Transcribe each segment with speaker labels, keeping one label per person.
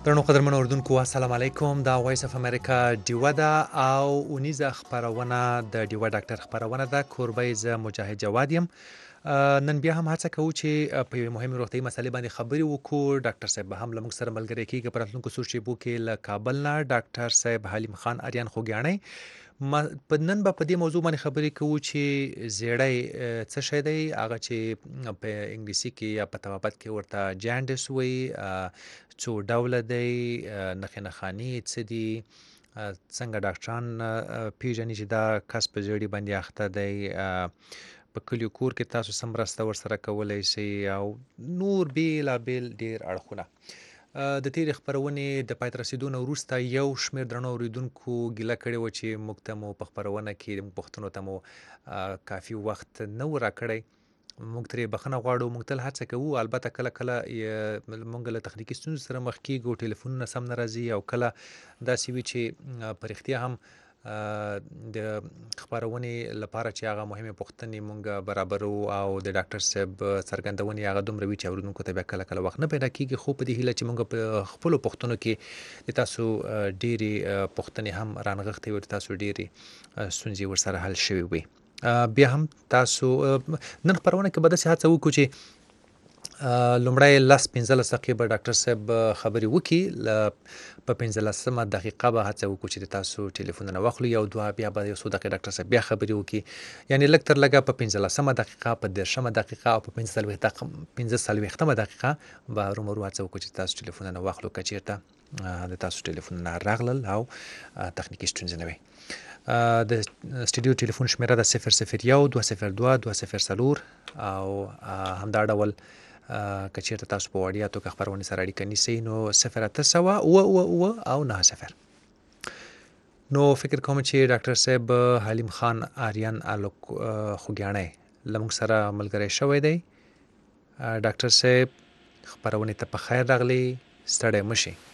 Speaker 1: درنو قدرمنو اردوونکو السلام علیکم دا وایس اف امریکا ډیوه ده او اونیزه خبرونه د ډیوه ډاکټر خبرونه ده کوربه ز مجاهد جواد یم نن بیا هم هڅه کوو چې په یوه مهمه روغتیایي مسلې باندې خبرې وکړو ډاکټر صاحب به هم له موږ سره ملګری کیږي په راتلونکو څو شېبو کې له کابل نه ډاکټر صاحب حلیم خان آریان خوږیاڼی په نن به په دې موضوع باندې خبرې کوو چې زیړی څه شی دی هغه چې په انګلیسي کې یا په طبابت کې ورته جانډس وایي څو ډوله دی نښې نښانې څه دي څنګه ډاکټران پیژني چې دا کس په زیړي باندې اخته دی په کلیو کور کې تاسو سم مرسته ورسره کولی شئ او نور بیلابیل ډېر اړخونه د تیرې خپرونې د پای ته رسېدو نه وروسته یو شمېر درنو اورېدونکو ګیله کړې وه چې موږ ته مو په خپرونه کې موږ پوښتنو ته مو کافي وخت نه و راکړی موږ ترې بخښنه غواړو موږ تل هڅه کوو البته کله کله موږ له تخنیکي ستونزو سره مخ کیږو ټلیفونونه سم نه راځي او کله داسې وي چې په رښتیا هم د خپرونې لپاره چې هغه مهمه پوښتنې مونږ برابرو او د ډاکټر صاحب څرګندونې هغه دومره وی چې اورېدونکو ته بیا کله کله وخت نه پیدا کیږي خو په دې هیله چې مونږ په خپلو پوښتنو کې د تاسو ډېرې پوښتنې هم رانغښتې وي تاسو ډېرې ستونزې ورسره حل شوي وي بیا هم تاسو نن خپرونه کې به داسې هڅه وکړو چې لومړی 15 دقیقې به ډاکټر صاحب خبرې وکړي په 15 دقیقه به هڅه وکړو چې تاسو ټلیفونونه واخلو یو دوه بیا به یو څو دقیقې ډاکټر صاحب بیا خبرې وکړي یعنی لږ تر لږه په 15 دقیقه په 10 دقیقه او په 15 دقیقه به رومرو هڅه وکړو چې تاسو ټلیفونونه واخلو که چیرته د تاسو ټلیفونونه راغلل او تخنیکي ستونزې نه وي د سټوډیو ټلیفون شمیره د 001 202 204 او همدا ډول که چیرته تاسو په وړیا توګه خپرونې سره اړیکه نیسئ نو 080 او 90 نو فکر کوم چې ډاکټر صاحب حلیم خان آریان خوږیاڼی له موږ سره ملګری شوی دی ډاکټر صاحب خپرونې ته په خیر راغلی ستړی مه شئ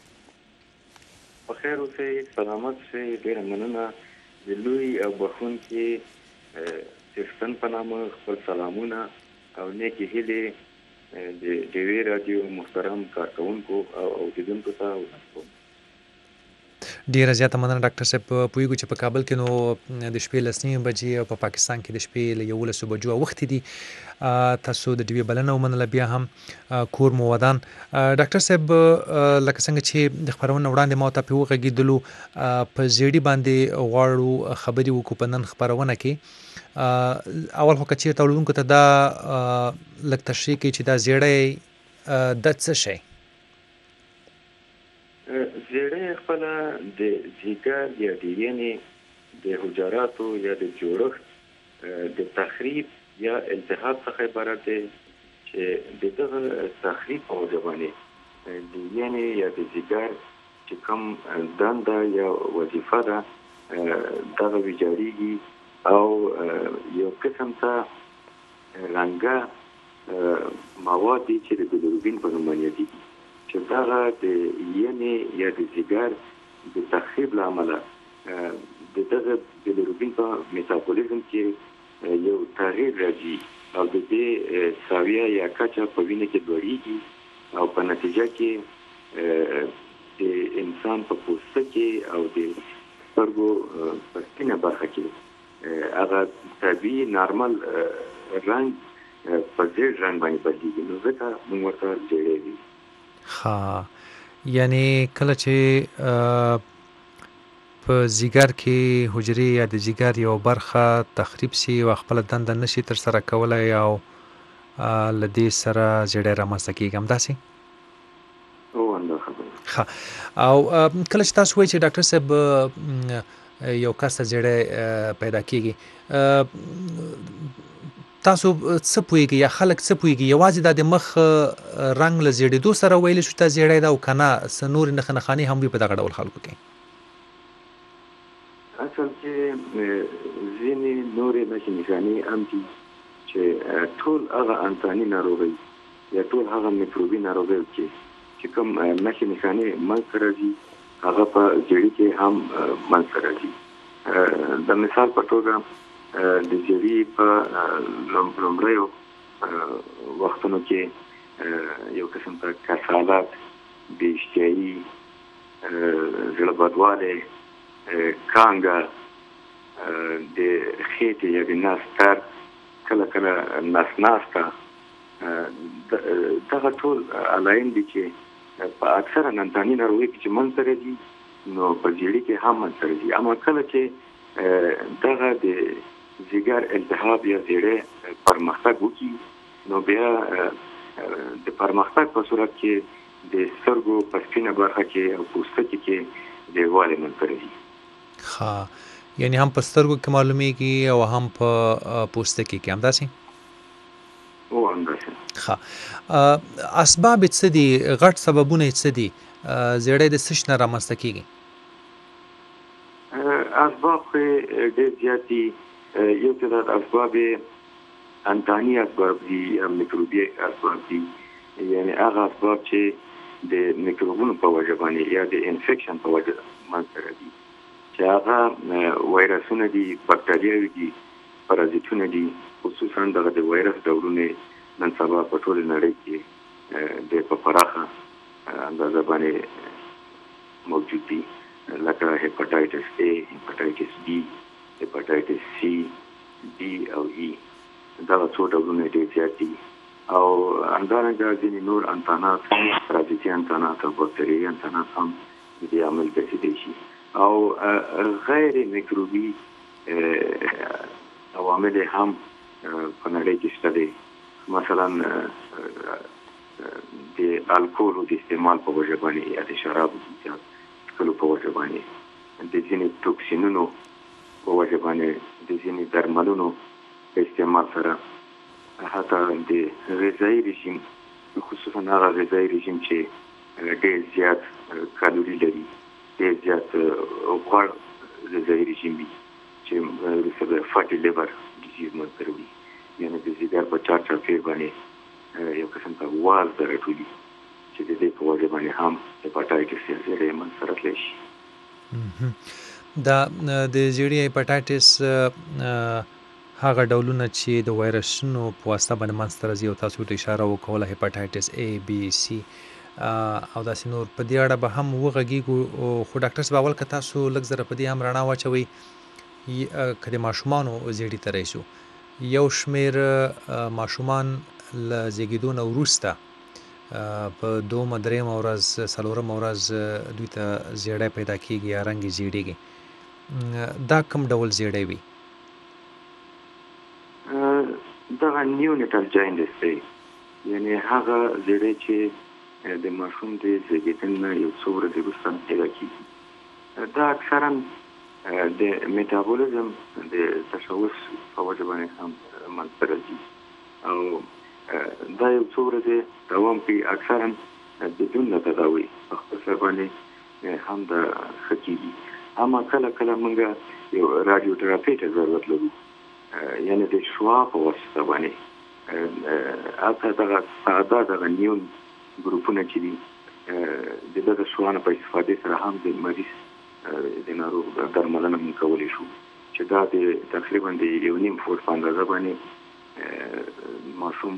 Speaker 2: په خیر اوسئ سلامت شئ ډېره مننه د لوی او بخښونکي څښتن په نامه خپل سلامونه او نیکې هیلې د ډیوې رادیو محترم کارکونکو او اوریدونکو ته ورسوم
Speaker 1: ډیره زیاته مننه ډاکټر صاحب پوهیږو چې په کابل کې نو د شپې 9 بجې او په پاکستان کې د شپې له 11 بجو اوختې دي تاسو د ډیوې بلنه ومنله بیا هم کور مو ودان ډاکټر صاحب لکه څنګه چې د خبرونه وړاندې ما ته په وغږیدلو په زیړی باندې غواړو خبرې وکړو په نن خبرونه کې اول خو کچیر تولونکو ته دا لکه تشریح کوي چې دا زیړی د څه شي
Speaker 2: زیړی خپل د ځیګر یا د وینې د حجراتو یا د جوړښت د تخریب یا التهاب څخه عبارت دی چې دغه تخریب او ځواني د وینې یا د ځیګر چې کوم دنده یا وظیفه ده دغه ویجاړیږي او یو قسم ته رنګه مواد چې د بیلیروبین په نوم یادېږي چې دغه د وینې یا د ځیګر د تخریب له امله د دغه بیلیروبین په میتابولیزم کې یو تغییر راځي او د دې ساویه یا کچه په وینې کې لوړېږي او په نتیجه کې د انسان په پوسته کې او د سترګو په سپینه برخه کې هغه طبیعي نارمل رنګ په زیړ رنګ باندې بدلېږي نو ځکه موږ ورته زیړی وي
Speaker 1: یعنی کله چې په ځیګر کې حجرې یا د ځیګر یو برخه تخریب شي او خپل دنده نشي تر سره کولای او لدې سره زیړی رامنځته کیږي همداسې او کله چې تاسو وایئ چې ډاکټر صاحب یو کس ته زیړی پیدا کیږي تاسو څه پوهیږئ یا خلک څه پوهیږي یوازې د مخ رنګ له زیړېدو سره ویلی شو ته زیړی ده او که نه څه نورې نښې نښانې هم وي په دغه ډول خلکو کې
Speaker 2: اصل کې ځینې نورې نښې نښانې هم دي چې ټول هغه انساني ناروغۍ یا ټول هغه میکروبي ناروغۍ چې کوم نښې نښانې منځته راځي هغه په زیړي کې هم منځته راځي د مثال په توګه د زیړي په لومړیو وختونو کې یو قسم ته کسالت بې اشتهایي، زړه بدوالی، کانګه، د خېټې یا د نس درد، کله کله نس ناسته، دغه ټول علایم دي چې په اکثره ننتاني ناروغۍ کې چې منځته راځي نو په زیړي کې هم منځته راځي. اما کله چې دغه د ځیګر التهاب یا زیړی پرمختګ وکړي نو بیا د پرمختګ په صورت کې د سترګو په سپینه برخه کې او پوستکي کې ځیږوالی منځته راځي.
Speaker 1: ښه، یعنې هم په سترګو کې معلومیږي او هم په پوستکي کې، همداسې؟
Speaker 2: او همداسې.
Speaker 1: ښه، اسباب یې څه دي؟ غټ سببونه یې څه دي؟ زیړی د څه شي نه رامنځته کېږي؟
Speaker 2: اسباب خو ډېر زیات دي. یو تعداد اسباب انتاني اسباب دي یا میکروبي اسباب دي، یعنې هغه اسباب چې د میکروبونو په وجه باندې یا د انفیکشن په وجه منځته راځي، چې هغه وایرسونه دي، بکتریاوې دي، پرازیتونه دي. خصوصا دغه د وایرس ډولونه نن سبا په ټوله نړۍ کې د په پراخه اندازه باندې موجود دي، لکه هپاټایټس A، هپاټایټس B، هپاټایټس C، D او E. دغه څو ډولونه ډېر زیات دي. او همدارنګه ځینې نور انتانات، پرازیتي انتانات او بکتریایي انتانات هم د دې عامل ګرځېدلی شي. او غیر میکروبي عوامل هم په نړۍ کې شته دي. مثلا د الکولو د استعمال په وجه باندې یا د شرابو د څښلو په وجه باندې، د ځینې توکسینونو په وجه باندې، د ځینې درملونو په استعمال سره، حتی د غذایي رژیم، خصوصا هغه غذایي رژیم چې ډېر زیات کالوري لري، ډېر زیات غوړ غذایي رژیم وي چې وروسته د فاټي لیور ډیزیز منځته راوړي، یعنې د ځیګر په چارچاپېر باندې یو قسم ته وازده راټولي چې د دې په وجه باندې هم هپاټایټس یا زیړی منځته راتلی شي.
Speaker 1: دا د زیړي هپاټایټس هغه ډولونه چې د وایرسونو په واسطه باندې منځته راځي او تاسو ته اشاره وکوله، هپاټایټس A، B، C او داسې نور، په دې اړه به هم وغږیږو. خو ډاکټر صاحب اول که تاسو لږ ذره په دې هم رڼا واچوئ، که د ماشومانو زیړي ته راشو، یو شمېر ماشومان له زیږېدو نه وروسته په دومه، درېیمه ورځ، څلورمه ورځ دوی ته زیړی پیدا کېږي یا رنګ یې زیړېږي. دا کوم ډول زیړی وي؟
Speaker 2: دغه نیونیټال جاینډس دی، یعنې هغه زیړی چې د ماشوم د زیږېدنې نه یو څو ورځې وروسته پیدا کېږي. دا اکثرا د میټابولیزم د تشوش په وجه باندې هم منځته راځي او دا یو څو ورځې دوام کوي، اکثرا بدون تداوي په خپل سر باندې هم دا ښه کېږي. اما کله کله موږ یو رادیوتراپي ته ضرورت لرو، یعنې د شعاع په واسطه باندې هلته دغه ساده دغه نیون ګروپونه چې دي د دغه شعاع نه په استفادې سره هم د مریض د ناروغ درملنه موږ کولی شو، چې دا د تقریبا د 1.5 فوټ په اندازه باندې ماشوم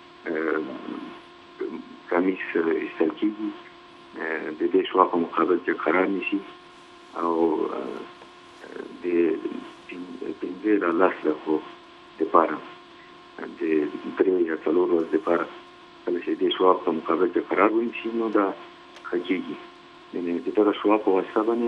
Speaker 2: کمیس ایستل کېږي، د دې شعاع په مقابل کې قرار نیسي او د 15 نه 10 دقیقو دپاره، د 3 یا 4 ورځو دپاره کله چې د شعاع په مقابل کې قرار ونیسي نو دا ښه کېږي. یعنې د دغه شعاع په واسطه باندې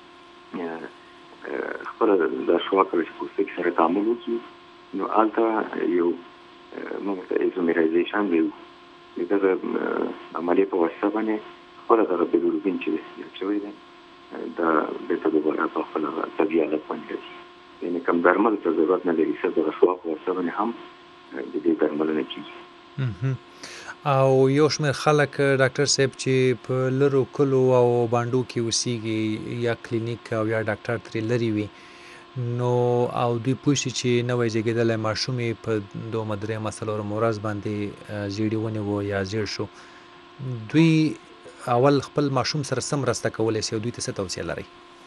Speaker 2: خپله دا شعاع کله چې پوستکي سره تعامل وکړي نو هلته یو موږ ته ایزومیرایزیشن ویو، د دغه عملیې په واسطه باندې خپله دغه بیلیروبین چې زیات شوی دی دا بېرته دوباره په خپل طبیعي حالت باندې راځي. یعنې کوم درمل ته ضرورت نه لري، صرف دغه شعاع په واسطه باندې هم د دې درملنه کېږي.
Speaker 1: او یو شمېر خلک ډاکټر صاحب چې په لرو کلو او بانډو کې اوسېږي یا کلینیک او یا ډاکټر ترې لرې وي، نو او دوی پوه شي چې نوی زېږېدلی ماشوم یې په دومه، درېیمه، څلورمه ورځ باندې زیړي ونیو یا زیړ شو، دوی اول خپل ماشوم سره څه مرسته کولی شي او دوی ته څه توصیه لرئ؟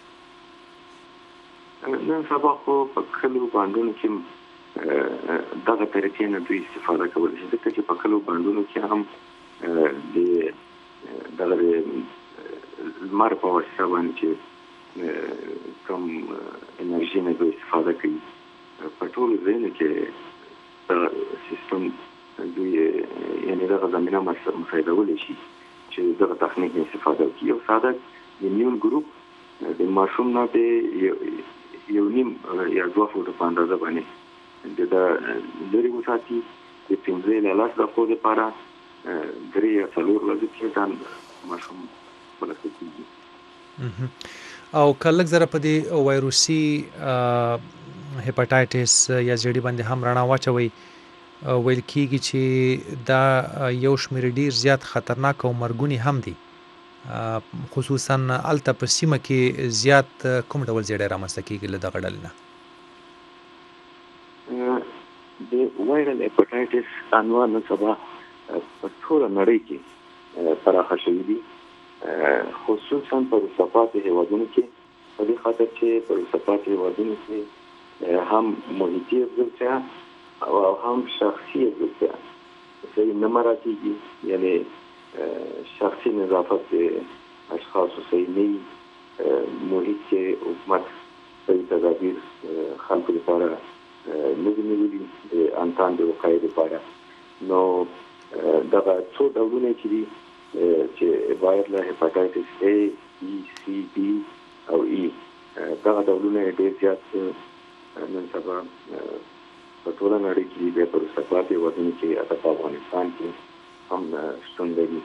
Speaker 2: نن سبا خو په کلو بانډونو کې دغه طریقې نه دوی استفاده کولی شي، ځکه چې په کلو بانډونو کې هم د دغه لمر په واسطه باندې چې کوم انرژي نه دوی استفاده کوي په ټولو ځایونو کې دغه سیستم دوی یعنې دغه زمینه مساعدولی شي چې دغه تخنیک نه استفاده وکړي. یو ساده د نیول ګروپ د ماشوم نه د 1.5 یا 2 فوټه په اندازه باندې د لرې وساتي د 15 له 10 دقیقو لپاره 3 یا 4 ورځې کې دا ماشوم ولکه کېږي.
Speaker 1: او کله زره په دې وایروسي هپاتایټس یا زیډي باندې هم رڼا واچوي ویل کېږي چې دا یو شمېر ډیر زیات خطرناک او مرګونی هم دي، خصوصا الته په سیمه کې زیات کوم ډول زیډي رامنځته کېږي له دغه ډلې
Speaker 2: نه. د وایرل هپاتایټس انواع نن سبا په ټوله نړۍ کې پراخه شوي دي، خصوصا په وروسته هېوادونو کې، په دې خاطر چې په وروسته هېوادونو کې هم محیطي افزلتیا او هم شخصي افزلتیا صحیح نه مراعاتېږي، یعنې شخصي نظافت اشخاصو صحیح نه وي، محیط کې حکومت صحیح تدابیر خلکو لپاره نه دي نیولي د انتان د وقایې لپاره. نو دغه څو ډولونه چې دي چې وایرل هپاتایټس A, B, C, D او E، دغه ډولونه ډېر زیات نن سبا په ټوله نړۍ کې د وروسته هېوادونو کې حتی په افغانستان کې هم شتون لري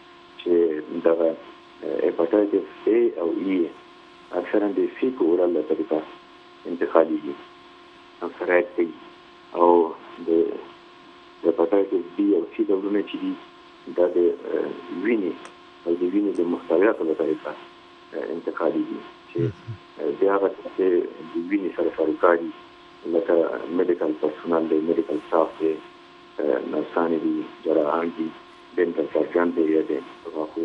Speaker 2: چې دغه هپاتایټس A او E اکثرا د C په اورال طریقه انتقالېږي او سرایت کوي، او د هپاتایټس B او C ډولونه چې دي دا د وینې او د وینې د محتویاتو له طریقه انتقالېږي چې د هغه د وینې سره سروکاري لکه میډیکل پرسونل دی، میډیکل سټاف دی، نرسانې دي، جراحان دي، ډینټل سرجن دی یا د غاښو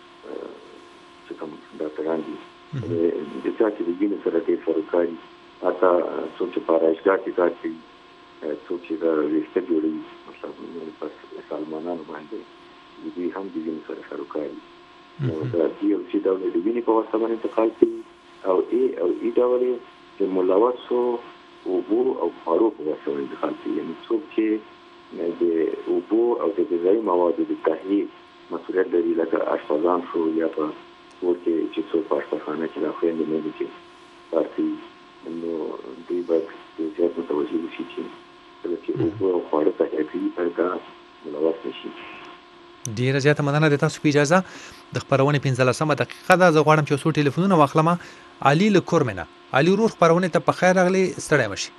Speaker 2: چې کوم ډاکټران دي، د چا چې د وینې سره ډېر سروکاري، حتی څوک چې په آرایشګاه کې کار کوي، څوک چې د ویښته جوړوي، مثلا په سالمانانو باندې دوی هم د وینې سره سروکاري. نو د B او C ډول د وینې په واسطه باندې انتقال کوي، او A او E ډول د ملوثو اوبو او خوړو په واسطه باندې انتقال کوي. یعنې څوک چې د اوبو او د غذایي موادو د تهیې مسؤلیت لري، لکه اشپزان شو یا په کور کې چې څوک په اشپزخانه کې د خویندې میندې چې کار کوي، نو دوی باید زیات متوجه وشي چې کله چې اوبو او خواړه تهیه کوي باید دا ملوث نه شي.
Speaker 1: ډیره زیاته مننه. د تاسو په اجازه د خپرونې 15مه دقیقه ده، زه غواړم چې څو ټلیفونونه واخلم. علي له کورمنه، علي ورور خپرونې ته په خیر راغلی، ستړی مشي.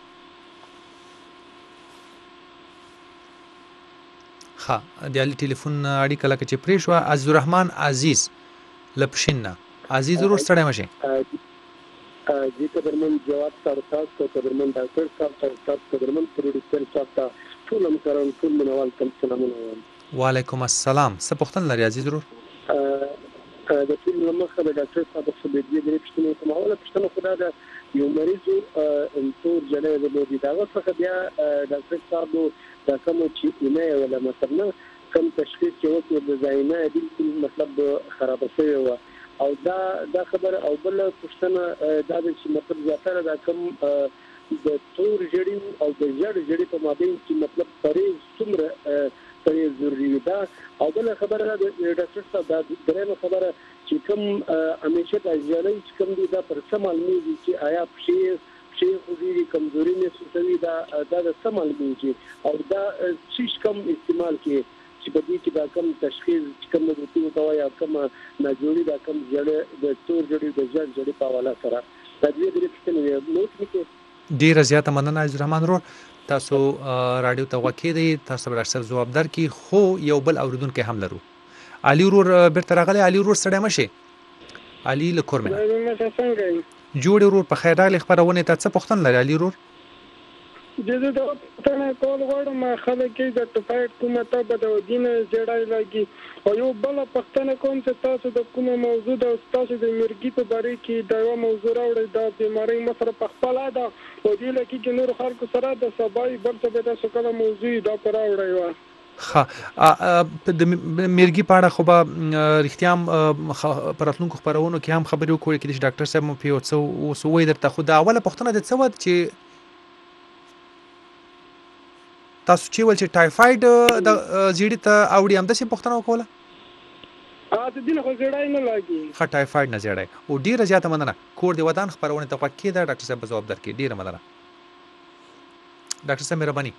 Speaker 1: ښه، د علي ټلیفون اړیکه لکه چې پرې شوه. عزیز الرحمن عزیز له پښین نه، عزیز ورور ستړی مشي.
Speaker 3: جی قدرمن جواب صاحب ته، قدرمن ډاکټر صاحب ته، قدرمن پروډوسر صاحب ته، ټول همکاران، ټول منوال ته سلامونه وایم.
Speaker 1: وعلیکم السلام. څه پوښتنه لري عزیز ورور؟
Speaker 3: د ټول مخه د ډاکټر صاحب څخه د دې پوښتنې کومه اوله پوښتنه خو دا ده، یو مریض تور جلې درلودي، د هغه څخه بیا ډاکټر صاحب دا کوم چې ایمه ولا مثلا کوم تشخیص چې وکړ د زاینه بالکل مطلب خراب شوی و، او دا خبر او بل پوښتنه دا چې مطلب زیاتره دا کوم د تور جړی او د جړی په مابین کې مطلب پرې څومره پرې ضروري ده، او بل خبره ده ډاکټر صاحب دا درېمه خبره چې کوم همیشه د ځلې چې کوم دي دا پر سمال میږي چې آیا پښې خوځي کمزوري نه سوي دا د سمال میږي، او دا چې کوم استعمال کې چې په دې کې دا کوم تشخیص چې کوم د روتي او یا کوم نه جوړي دا کوم جړې د تور جړې د جړې په حواله سره دا دې پوښتنه نوٹ وکړي.
Speaker 1: ډیره زیاته مننه عزیز الرحمن ورور. تاسو رادیو ته وکې دی، تاسو به اکثر جواب درکې، خو یو بل اوریدونکو هم لرو. علي ورور بیرته راغلی. علي ورور ستړی مشي. علي له کورمنه جوړ ورور په خیر راغلی. خبرونه ته څه پوښتنه لري علي ورور؟
Speaker 4: د دا پښتنه کول غواړم خلک کې د ټفایډ کومه ته د دینه جړای لګي، او یو بل پښتنه کوم چې تاسو د کومه موضوع د تاسو د مرګي په باره کې دا یو موضوع راوړی، دا بیماری مصر په خپل ده او دی لکه چې نور خلکو سره د سبای بل څه به د سکه موضوع دا پر راوړی و.
Speaker 1: ها د میرګي په اړه خو به رښتیا هم په راتلونکو خپرونو کې هم خبرې وکړو چې ډاکټر صاحب مو په یو څه وسوي درته خو د اوله پوښتنه د څه وه چې تاسو چې ول چې ټایفاید د زیړی ته اوړي هم د څه پوښتنه وکوله
Speaker 4: ته دین خو زړای نه لاګي
Speaker 1: ښه ټایفاید نه زیړی او ډیره زیاته مننه کور دی ودان خبرونه ته خوښ کیده ډاکټر صاحب جواب درکړي ډیره مننه ډاکټر صاحب مهرباني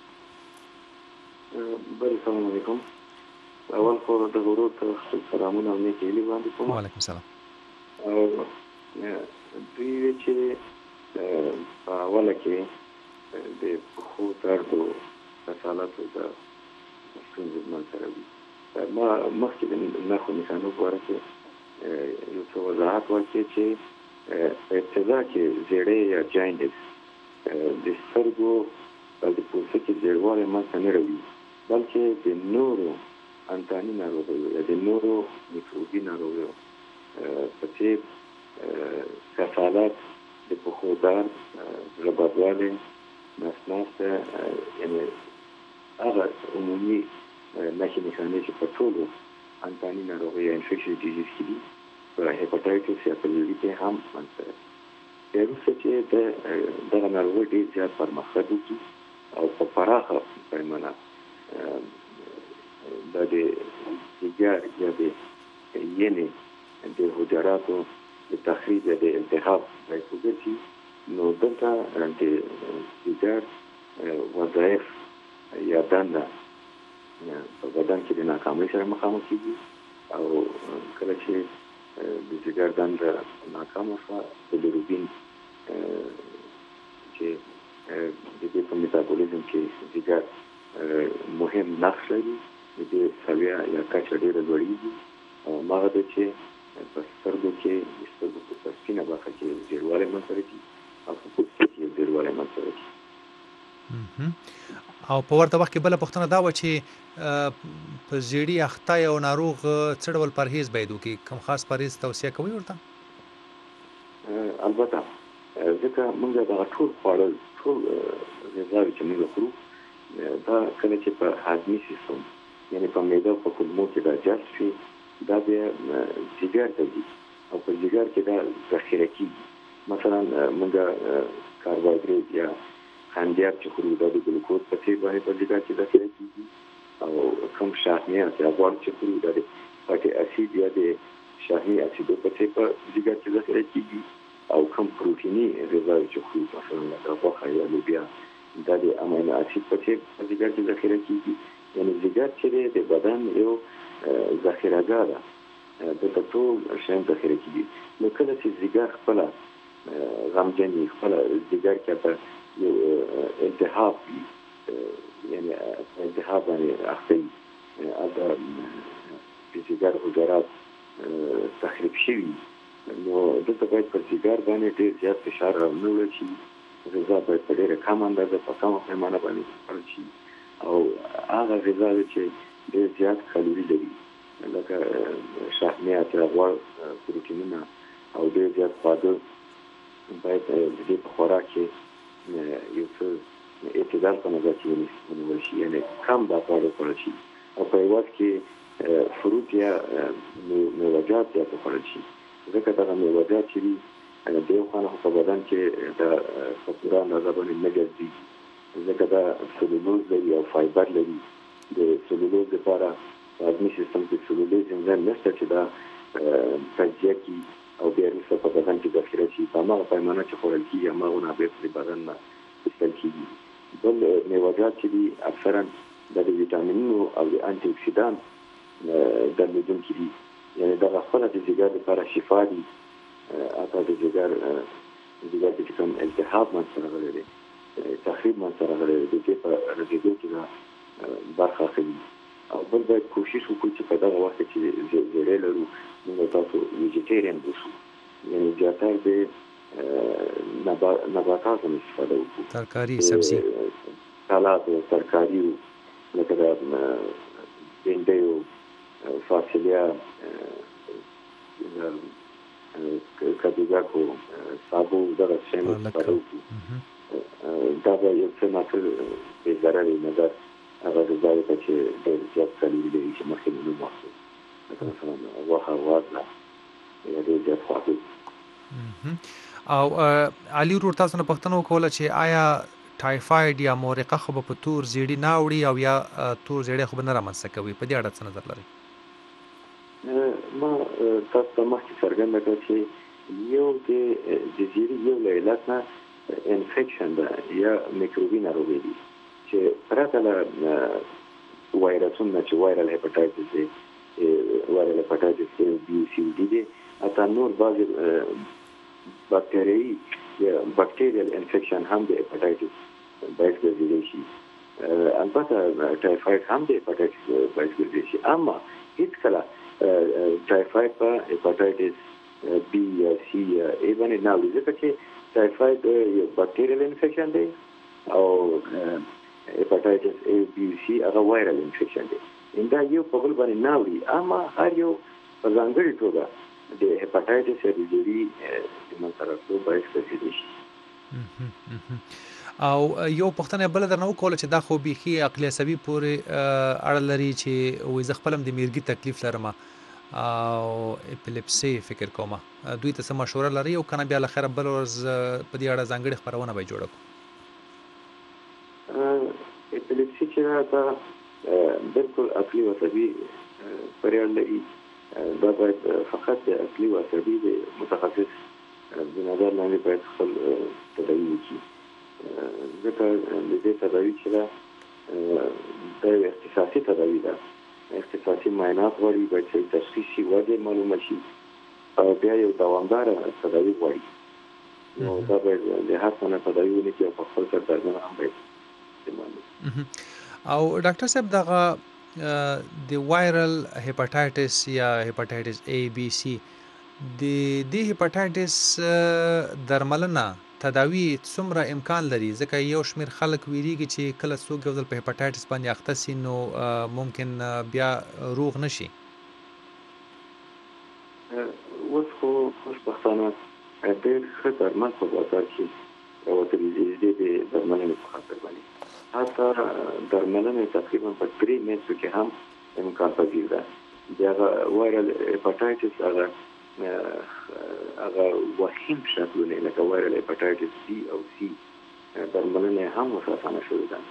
Speaker 2: بل السلام علیکم اول خو د غرور ته سلامونه او نیکی هیلې وړاندې کوم
Speaker 1: وعلیکم السلام
Speaker 2: او دوی چې په اوله کې د پښو درد او کسالاتو د ستونزې من سره وي ما مخکې د نښو نښانو په اړه کې یو څه وضاحت ورکړی چې په ابتدا کې زیړی یا جاینډس د سترګو او د پوستکي زیړوالی منځته نه راوړي بلکې د نورو انتاني ناروغیو یا د نورو میکروبي ناروغیو په څېر کسالات د پښو درد زړه بدوالی نسناسته یعنې هغه عمومي نښې نښانې چې په ټولو انتاني ناروغیو یا انفیکشن ډیزیز کې دي په هیپاټایټس یا په لیلي کې هم منځته راځي بیا وروسته چې دغه ناروغۍ ډېر زیات پرمختګ وکړي او په پراخه پیمانه دا د سیګار یا د ینې د حجراتو د تخریب یا د التهاب باید وګرځي نو دلته د سیګار وظایف یا دنده په بدن کې د ناکامۍ سره مخامخ کېږي او کله چې د سیګار دنده ناکامه شوه بلیروبین چې د دې په میتابولیزم کې سیګار مهم نقش لري د دې سویه یا کچه ډېره لوړېږي او هماغه ده چې په سترګو کې د سترګو په سپینه برخه کې زیړوالی منځته راځي او په پوستکي کې زیړوالی منځته راځي
Speaker 1: او په ورته وخت کې بله پوښتنه دا وه چې په زیړي اخته یو ناروغ څه ډول پرهیز باید وکړي کوم خاص پرهیز توصیه کوئ ورته
Speaker 2: البته ځکه موږ دغه ټول خواړه ټول غذاوې چې موږ خورو دا کله چې په هضمي سیستم یعنې په معده په کولمو کې دا جذب شي دا بیا ځیګر ته ځي او په ځیګر کې دا ذخیره کېږي مثلا موږ کاربوهایډریټ یا خندیاب چې خورو دا د ګلوکوز په څېر باندې په ځیګر کې ذخیره کېږي او کوم شحمیات یا غوړ چې خورو دا د فاتي اسید یا د شحمي اسیدو په څېر په ځیګر کې ذخیره کېږي او کوم پروتیني غذاوې چې خورو مثلا لکه غوښه یا لوبیا دا د امینو اسید په څېر په ځیګر کې ذخیره کېږي یعنې ځیګر چې دی د بدن یو ذخیرهګاه ده دلته ټول شیان ذخیره کېږي نو کله چې ځیګر خپله غمجن وي خپله ځیګر کې هلته یو التهاب وي یعنې التهاب باندې اخته وي هلته د ځیګر حجرات تخریب شوي نو دلته باید پر ځیګر باندې ډېر زیات فشار راونه وړل شي غذا باید په ډېره کم اندازه په کمه پیمانه باندې خوړل شي او هغه غذاوې چې ډېر زیات کالوري لري لکه شحمیات یا غوړ پروټینونه او ډېر زیات خواږه باید د دې په خوراک کې یو څه اعتدال په نظر کې ونیول شي یعنې کم دا خواړه وخوړل شي او په هېواد کې فروټ یا میوه‌جات زیات وخوړل شي ځکه دغه میوه‌جات چې دي د یو خوا نه خو په بدن کې د په پوره اندازه باندې نه ګرځېږي ځکه دا سلولوز لري او فایبر لري د سلولوز لپاره په هضمي سیستم کې سلولوز انزایم نشته چې دا تجزیه کړي او بیا وروسته په بدن کې ذخیره شي په هماغه پیمانه چې خوړل کېږي هماغونه بیا د بدن نه ایستل کېږي بل میوه‌جات چې دي اکثرا د ویټامینونو او د انټي اکسیدان درلودونکي دي یعنې دغه خپله د ځیګر لپاره شفا دي هغه د ځیګر کې چې کوم التهاب منځته راغلی دی تخریب منځته راغلی دی د دې په رسېدو کې دا برخه اخلي او بل باید کوشش وکړو چې په دغه وخت کې چې زیړی لرو موږ تاسو ویجیټیرین اوسو یعنې زیاتر د نباتاتو نه استفاده وکړو
Speaker 1: ترکاري سبزي
Speaker 2: سالاتو ترکاریو لکه د بینډیو فاصلیا کدوګاکو سابو دغه شیانو استفاده وکړو دا به یو څه ناڅه بې ضررې نظر هغه غذاوې ته چې ډېر زیات کالوري لري چې مخکې مې نوم واخلو لکه مثلا غوښه وازله یا ډېر زیات خواږه.
Speaker 1: او علي ورور تاسو نه پوښتنه وکوله چې آیا ټایفاید یا مورقه خو به په تور زیړي نه اوړي او یا تور زیړی خو به نه رامنځته کوي، په دې اړه څه نظر لرئ؟
Speaker 2: ما تاسو ته مخکې څرګنده کړه چې یو د زیړي یو له علت نه انفیکشن ده یا میکروبي ناروغي دي چې پرته له وایرسونو نه چې وایرل هپاتایتس دی، وایرل هپاتایتس A B C D دی، حتی نور بعضې باکتریایي یا باکتریال انفیکشن هم د هپاتایتس باعث ګرځېدلی شي. البته ټایفاید هم د هپاتایتس باعث ګرځېدلی شي، اما هیڅکله ټایفاید په هپاتایتس B یا C یا A باندې نه اوړي، ځکه چې ټایفاید یو باکتریال انفیکشن دی او هپاتایتس A B C هغه وایرل انفیکشن دی. دا یو په بل باندې نه اوړي، اما هر یو په ځانګړې توګه د هپاتایتس یا د زیړي د منځته راتلو باعث ګرځېدلی شي.
Speaker 1: او یو پوښتنه بله درنه وکوله چې دا خو بیخي عقلي عصبي پورې اړه لري چې وایي زه خپل هم د میرګي تکلیف لرم او اپیلیپسي فکر کوم، دوی ته څه مشوره لري او کنه بیا له خیره بل ورځ په دې اړه ځانګړې خپرونه به جوړه
Speaker 2: کړو. اپیلیپسي چې دا بالکل عقلي عصبي پورې اړه لري، دا باید فقط د عقلي عصبي د متخصص د نظر لاندې باید خپل تداوي وکړي، ځکه د دې تداوي چې ده دا یو اختصاصي تداوي ده، اختصاصي معاینات غواړي، باید صحیح تشخیص شي، وضع معلومه شي او بیا یو دوامداره تداوي غواړي. نو دا باید د هر څه نه تداوي ونه کړي او په خپل سر درمل هم باید استعمال وکړي.
Speaker 1: او ډاکټر صاحب دغه د وایرل هپاتایټس یا هپاتایټس A B C د دې هپاتایټس درملنه تداوی څومره امکان لري؟ ځکه یو شمېر خلک ویریږي چې کله څوک یو ځل په هپاتایټس باندې اخته سي نو ممکن بیا روغ نشي.
Speaker 2: اوس خو خوشبختانه ډېر ښه درمل په بازار کې راوتلي دي د درملنې په خاطر باندې، حتی درملنې تقریبا په 3 میاشتو کې هم امکان پذیر ده. د هغه وایرل هپاتایټس هغه وخیم شکلونه لکه وایرل هپاتایټس B او C درملنه هم اسانه شوې ده.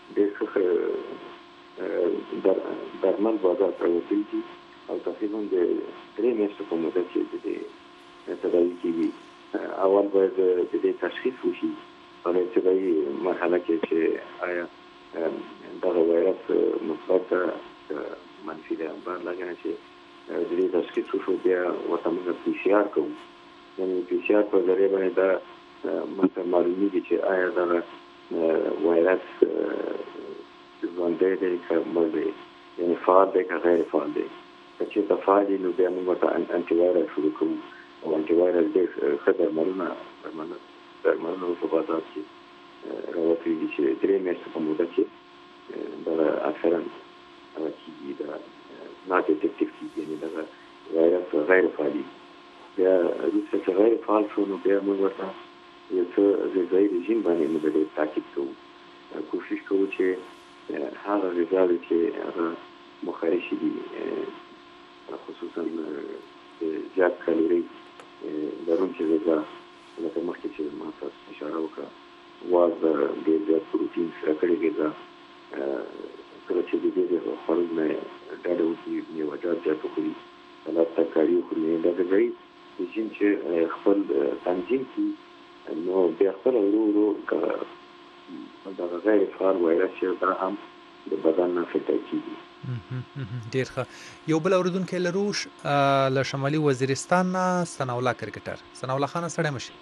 Speaker 2: ډېر درمل بازار ته راوتلي دي او تقریبا د 3 میاشتو په موده کې د تداوي کېږي. اول باید د دې تشخیص وشي په ابتدایي مرحله کې چې آیا دغه وایرس مثبت ده منفي ده، بعد لا کنه چې د دې تشخیص وشو بیا ورته موږ PCR کوو، یعنې PCR په ذریعه باندې دا موږ معلومیږي چې آیا دغه وایرس ژوندی دی که مړ دی، یعنې فعال دی که غیر فعال دی. که چېرته فعال وي نو بیا موږ ورته انټي وایرل شروع کوو او انټي وایرل ډېر ښه درملونه په بازار کې راوتلي دي چې 3 میاشتو په موده کې دغه اکثرا هغه کېږي دا not detective کېږي، یعنې دغه وایرس غیر فعالي. بیا وروسته چې غیر فعال شو نو بیا موږ ورته یو څه غذایي رژیم باندې موږ ډېر تاکید کوو، کوشش کوو چې هغه غذاوې چې هغه مخارج دي خصوصا زیات کالوري لرونکې غذا لکه مخکې چې ما تاسو اشاره وکړه وازده ډېر زیات پروټین سره کړې غذا، کله چې د دې خوړو نه ډاډه وکړي میوهجات زیات وخوري، سلاد ترکاري وخوري، دا غذایي رژیم چې خپل تنظیم کړي نو بیا خپل ورو ورو دغه غیر فعال وایرس چې دا هم د بدن نه فلټر کېږي.
Speaker 1: ډېر ښه. یو بل اورېدونکی لروش له شمالي وزیرستان نه ثناءالله کرکټر. ثناءالله خانه ستړی مه شئ.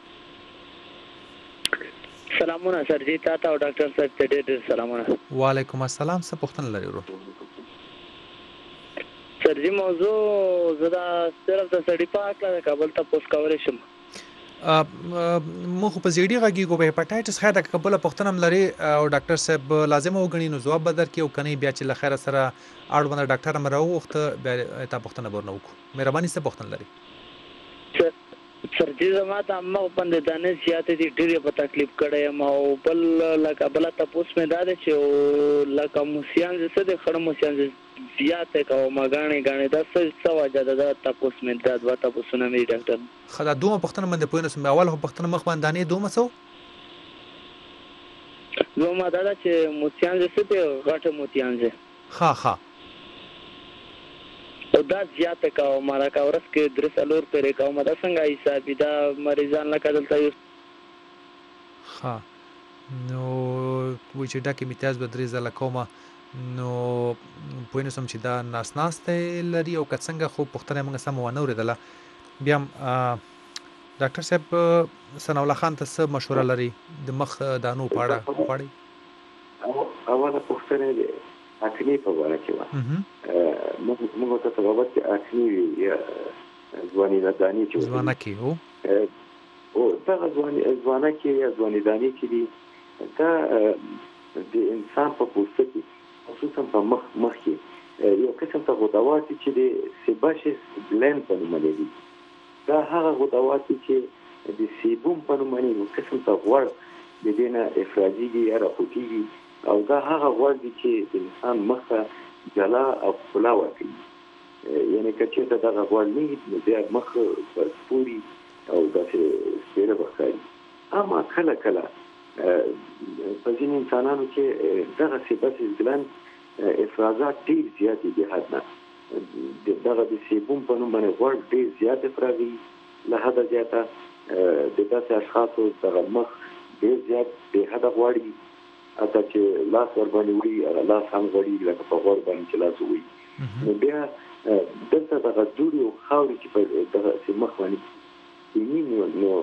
Speaker 5: سلامونه سرجي تاته او ډاکټر صاحب ته ډېر سلامونه.
Speaker 1: وعلیکم السلام. څه پوښتنه لرئ ورو؟
Speaker 5: سرجي موضوع زه دا صرف د سړي په هکله د کابل تپوس کولی شم.
Speaker 1: مو خو په زیړي غږیږو په هپاتایټس خیر د کبله پوښتنه هم لري او ډاکټر صاحب لازمه وګڼي نو ځواب به درکړي او کنی بیا چې له خیره سره اړوند ډاکټر هم راوغوښته بیا تا پوښتنه ورنه وکړو. مهرباني څه پوښتنه لري؟
Speaker 5: سرجي زما ته مغ باندې دانې زیاتې دي ډېرې په تکلیف کړی یم او بل لکه بله تپوس مې دا دی چې لکه موسیان څه دی خړ موسیان زیاتې کوم ګاڼې دا څه وجه ده دا تپوس مې دا دوه تپوسونه مې ډاکټر
Speaker 1: ښه دا دومره پوښتنه باندې پوه نه شوم اول خو پوښتنه مخ باندې دانې دومره څه
Speaker 5: دومره دا ده چې موسیان څه دی غټه موسیان
Speaker 1: ښه
Speaker 5: او دا زیاته کوم لکه ورځ کې 3-4 پرې کوم دا څنګه حسابي دا مریضان لکه دلته یو
Speaker 1: ښه نو وایي چې ډاکې میتیاز به 3 ځله کومه نو پوه نه شوم چې دا ناسته لري او که څنګه خو پوښتنه یې موږ سمه ونه اورېدله بیا هم ډاکټر صاحب ثناء الله خان ته څه مشوره لري د مخ دانو په اړه غواړئ
Speaker 2: اوله پوښتنه یې اکني په اړه کې وه موږ ته ثبات چې اکني یا ځواني دانی چې
Speaker 1: ځوانکي
Speaker 2: او دغه ځوانکي یا ځواني دانی چې دي دا د انسان په پوسته کې خصوصا په مخ کې یو قسم ته غدوات چې د سیباشس ګلند په نوم لري دا هغه غدوات چې د سیبوم په نوم لري یو قسم ته غوړ د دینه افرازيږي یا راپوتيږي او دا هغه غوړ دي چې د انسان مخه جلا او خلا ورکوي یعنی که چېرته دغه غوړ نه وي نو بیا مخ سپوري او داسې سپېره به ښکاري اما کله په ځینې انسانانو کې دغه سیباسس ګلند افرازات ډېر زیات دي حد نه دغه د سیبوم په نوم باندې غوړ ډېر زیات افرازي له حده زیاته د داسې اشخاصو دغه مخ ډېر زیات بې حده غواړي حتی چې لاس ورباندې وړي هغه لاس هم غواړي لکه په غوړ باندې چې لاس ووي نو بیا دلته دغه دوړې او خاورې چې په دغسې مخ باندې کېني نو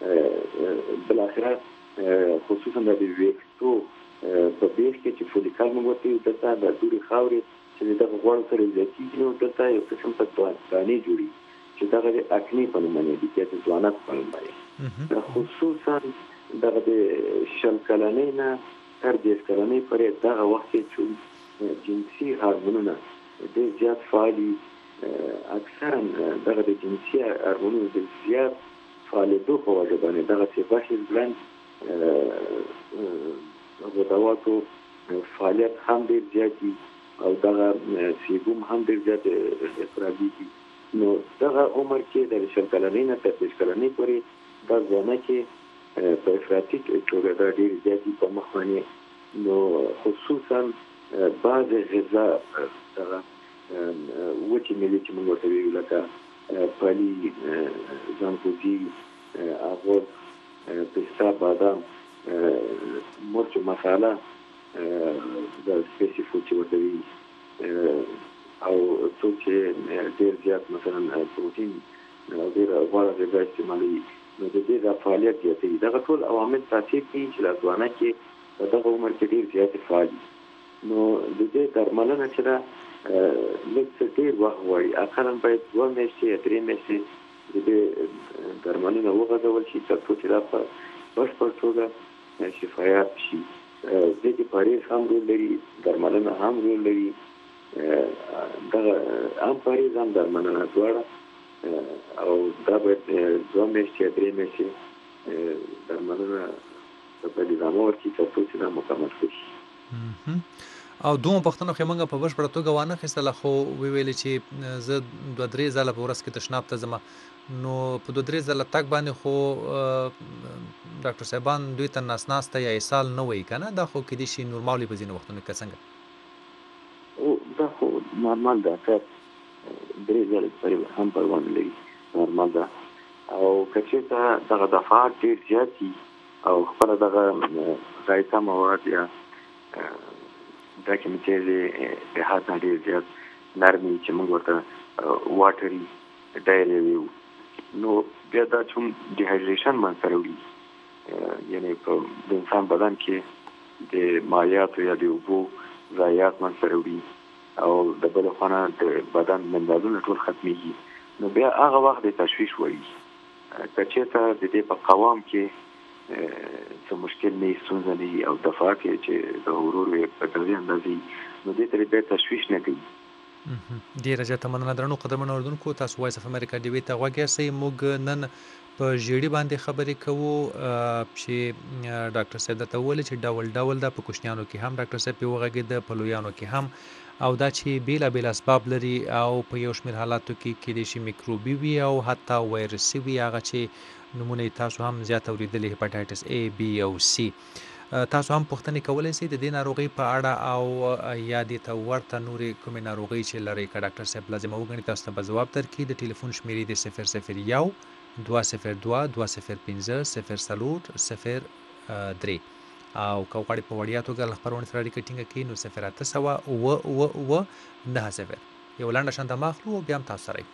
Speaker 2: بالاخره خصوصا د ویښتو په بیخ کې چې فولیکل موږ ورته وایو دلته د دوړې خاورې چې دغه غوړو سره زیاتېږي نو دلته یو قسم ته دانې جوړي چې دغه د اکني په نوم باندې دي یا د ځوانک په نوم باندې خصوصا دغه د 20 کلنۍ نه تر 10 کلنۍ پورې دغه وخت کې چې جنسي هارمونونه ډېر زیات فعالي اکثرا دغه د جنسي هارمونونو د زیات فعالېدو په وجه باندې دغه سیباسس ګلند غدواتو فعالیت هم ډېر زیات دي او دغه سیبوم هم ډېر زیات افرازي دي نو دغه عمر کې د 20 کلنۍ نه تر 30 کلنۍ پورې دا ځوانکې په افراطي توګه دا ډېر زیات دي په مخ باندې نو خصوصا بعض غذا دغه وچې مېوې چې موږ ورته وایو لکه پالي ځانګوزي اغوز پسته بادام مرچ مساله د سپیسي فود چې ورته وایي او څوک چې ډېر زیات مثلا پروتین او ډېر غوره غذا استعمالوي نو د دې د فعالیت زیاتوي دغه ټول عوامل تاثیر کوي چې لا ځوانکې په دغه عمر کې ډېر زیات فعال دي نو د دې درملنه چې ده لږ څه ډېر وخت غواړي اقلا باید 2 میاشتې یا 3 میاشتې د دې درملنه وغځول شي تر څو چې دا په بشپړ توګه شفایاب شي دې کې پرهیز هم رول لري درملنه هم رول لري دغه هم پرهیز هم درملنه دواړه او دا باید 2 میاشتې یا 3 میاشتې درملنه په نظام ورکړي تر څو چې دا مکمل شي
Speaker 1: او دومره پښتنو خو موږ په بشپړه توګه وانه خېستله خو ویلې چې زه 2-3 ځله په ورځ کې تشناب ته ځم نو په 2-3 ځله تګ باندې خو ډاکټر صاحبان دوی ته ناسته یا اسهال نه وایي که نه دا خو کېدای شي نورمالي په ځینو وختونو کې څنګه
Speaker 2: دا خو نارمال ده که 3 ځله پرې هم پروا نه لري نارمال ده او که چېرته دغه دفعات ډېر زیات دي او خپله دغه ذایقه مواد یا دا کیمیکلي په حد نه ډېر زیات نرمي چې موږ ورته واټري ډایریا ویو نو بیا دا چون ډیهایډریشن منځته راوړي یعنې په د انسان بدن کې د مایعاتو یا د اوبو ضایعات منځته راوړي او د بل خوا نه د بدن منرالونه ټول ختمېږي نو بیا هغه وخت د تشویش وایي که چېرته د دې په قوام کې څه مشکل نه ستونزه نه وي او دفعه کې چې د ورور په درې اندازې نو دې ته بیا تشویش نه کوي
Speaker 1: ډیره زیاته مننه درنو قدرمنو اوردونکو تاسو وایس اف امریکا دی وی ته غوږی سي موږ نن په ژیړي باندې خبرې کوو چې ډاکټر صاحب ته ویل چې ډول د په کوشنیانو کې هم ډاکټر صاحب په وغږی د پلویانو کې هم او دا چې بیل اسباب لري او په یو شمېر حالاتو کې د شي میکروبي وي او حتی وایرسي وي هغه چې نمونه تاسو هم زیات اوریدلې هپاتایټس A B او C تاسو هم پوښتنه کولای شئ د دې ناروغي په اړه او یا د ته ورته نورې کومې ناروغي چې لري که ډاکټر صاحب لازم وګڼي تاسو ته به جواب درکړي د ټلیفون شمیرې د 001 202 205 0 03 او که غواړئ په وړیا توګه له خپرونې سره اړیکه ټینګه کړئ نو 080 90 یو لنډه شانته ماخلو او بیا هم تاسو سره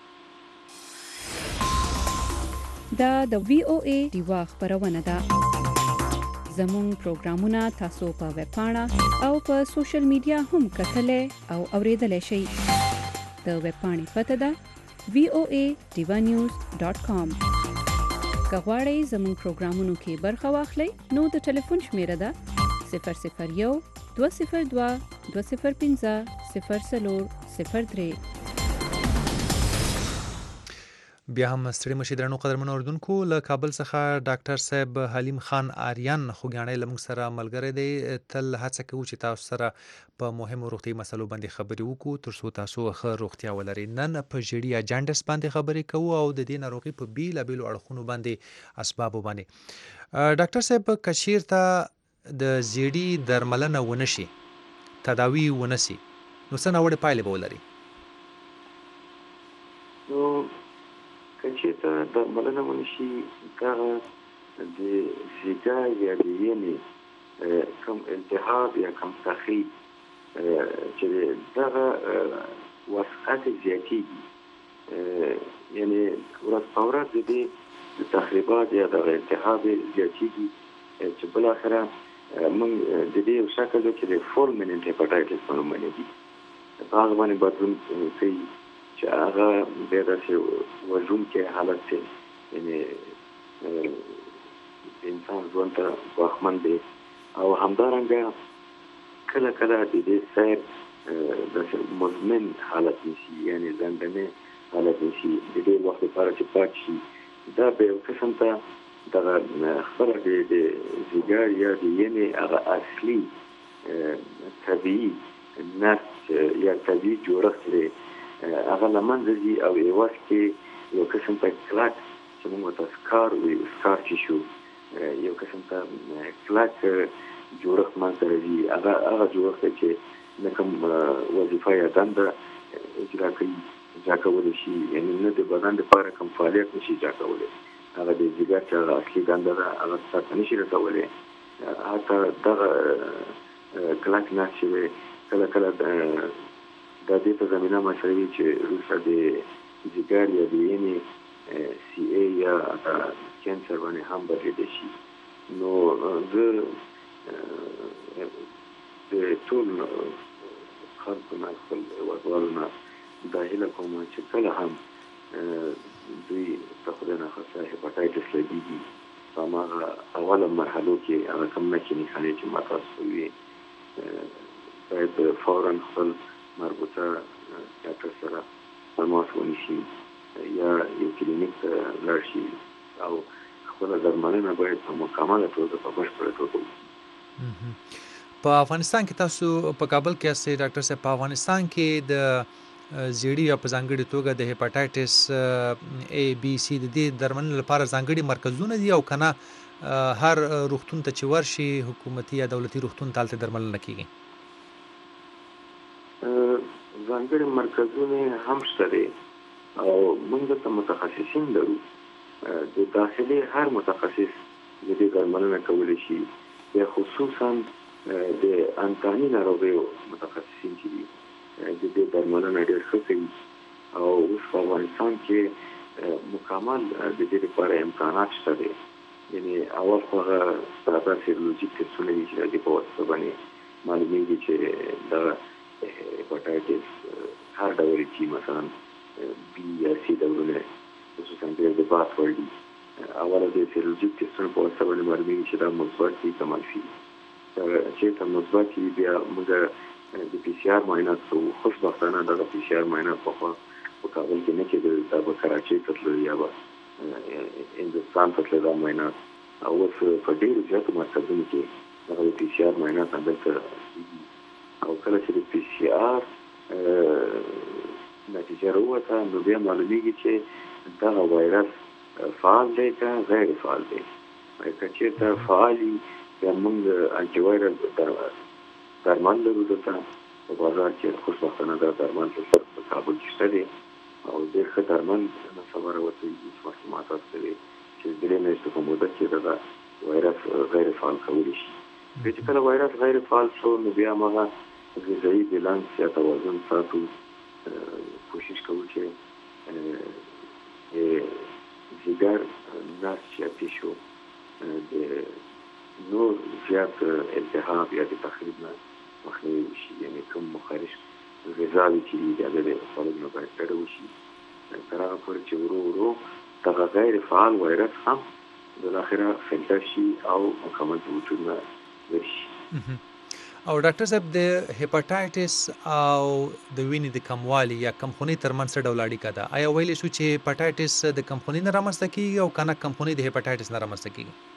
Speaker 6: دا د VOA دیوا خبرونه ده زموږ پروګرامونه تاسو په ویب پاڼه او په سوشل میډیا هم کتلای او اوریدلای شئ د ویب پاڼې پته ده voadevanews.com کغواړئ زموږ پروګرامونو کې برخه واخلئ نو د ټلیفون شمیره ده 001 202 205 003
Speaker 1: بیا هم ستړي مشي درنو قدرمنو اوردونکو له کابل څخه ډاکټر صاحب حلیم خان آریان خوګیاڼی لمږ سره ملګری دی تل هڅه کوي چې تاسو سره په مهمو روغتي مسلو باندې خبرې وکړو ترڅو تاسو ښه روغتیا ولرئ نن په ژیړي یا جانډس باندې خبرې کوو او د دې ناروغي په بیلابیلو اړخونو باندې اسبابو باندې ډاکټر صاحب کشیر ته د ژیړي درملنه ونشي تداوی ونشي نو څه ناوړه پایلې به ولري
Speaker 2: چې ته د درملنه ونشي دا د زیګا یا د ینې کوم التهاب یا کوم تخریب چې دغه وسعت زیاتېږي یعنی ورځ په ورځ د دې تخریبات یا د التهاب زیاتېږي چې بل اخره موږ د دې یو شکل کې د فولمننت هپاتایټس په نوم باندې هغه باندې بدلون کوي چې هغه بیا داسې وژونکی حالت دی یعنې انسان ژوند ته ګواښمن دی او همدارنګه کله کله د دې سیر داسې مزمن حالت نیسي یعنې زندنې حالت نیسي د ډېر وخت لپاره چې پات شي دا به یو قسم ته دغه خپله د ځیګر یا د ینې هغه اصلي طبیعي نسج یا طبیعي جوړښت دی هغه له منځه ځي او عوض کې یو قسم ته کلک چې موږ ورته سکار وایو سکار چې شو یو قسم ته کلک جوړښت منځته راځي هغه جوړښت دی چې نه کوم وظیفه یا دنده اجرا کولی شي یعنې نه د بدن دپاره کوم فعالیت نشي اجرا کولی هغه د ځیګر چې هغه اصلي دنده ده هغه سرته نشي رسولی حتی دغه کلک نسج چې دی کله کله د دې په زمینه مشروي چې وروسته د ځیګر یا د ینې CA یا کینسر باندې هم بدلېدی شي نو زه د ټول خلکو نه خپل هېوادوالو نه دا هیله کوم چې کله هم دوی د خدای ناخواسته هپاتایټس لګېږي په هماغه اوله مرحلو کې هغه کوم نښې نښانې چې ما تاسو ویې باید فورا خپل مربوطه ډاکټر سره تماس ونیسي یا یو کلینیک ته لاړ شي او خپله درملنه باید په مکمله توګه په بشپړه توګه وکړي
Speaker 1: په افغانستان کې تاسو په کابل کې یاستئ ډاکټر صاحب په افغانستان کې د زیړي یا په ځانګړې توګه د هپاتایټس A B C د دې درملنې لپاره ځانګړي مرکزونه دي او که نه هر روغتون ته چې ورشي حکومتي یا دولتي روغتون ته هلته درملنه کیږي
Speaker 2: ځانګړي مرکزونه هم شته دي او موږ دلته متخصصین لرو د داخلي هر متخصص د دې درملنه کولی شي بیا خصوصا د انتاني ناروغیو متخصصین چې دي د دې درملنه ډېر ښه کوي او اوس په افغانستان کې مکمل د دې لپاره امکانات شته دي یعنې اول خو هغه ساده سیرولوژیک ټسټونه دي چې د دې په واسطه باندې معلومېږي چې دغه هپاتایټس هر ډول چې مثلا B یا C ډولونه خصوصا ډېر د بحث وړ دي اوله د سیرولوژیک ټسټونو په واسطه باندې معلومېږي چې دا مثبت دي که منفي چېرته مثبت وي بیا موږ د پی سی آر معاینات کوو. خوشبختانه دغه پی سی آر معاینات پخوا په کابل کې نه کېدل، دا به کراچۍ ته تلل یا به هندوستان ته تلل دا معاینات، او اوس په ډېرو زیاتو مرکزونو کې دغه د پی سی آر معاینات همدلته کېږي. او کله چې د پی سی آر نتیجه راووته نو بیا معلومیږي چې دغه وایرس فعال دی که غیر فعال دی. که چېرته فعال وي بیا موږ انټي وایرل درمل لرو دلته په بازار کې. خوشبختانه دا درمل په کابل کې شته دی او ډېر ښه درمل خبره ورته مخکې ما تاسو ته ویل چې 3 میاشتو په موده کې دغه وایرس غیر فعال کولی شي. چې کله وایرس غیر فعال شو نو بیا هغه غذایي بیلانس یا توازن ساتو، کوشش کوو چې ځیګر نسج یا پیشو د نور زیات التهاب یا د تخریب نه مخنیوي وشي. یعنې کوم مخرج غذاوي چې دي د هغه د خوړلو نه باید ډډه وشي تر هغه پورې چې ورو ورو دغه غیر فعال وایرس هم بالاخره فلتر شي او مکمل د وجود نه لرې شي.
Speaker 1: او ډاکټر صاحب د هیپاټایټس او د وینې د کموالي یا کمخونۍ ترمنځ څه ډول اړیکه ده؟ آیا ویلی شو چې هیپاټایټس د کمخونۍ نه رامنځته کېږي او که نه کمخونۍ د هیپاټایټس نه رامنځته کېږي؟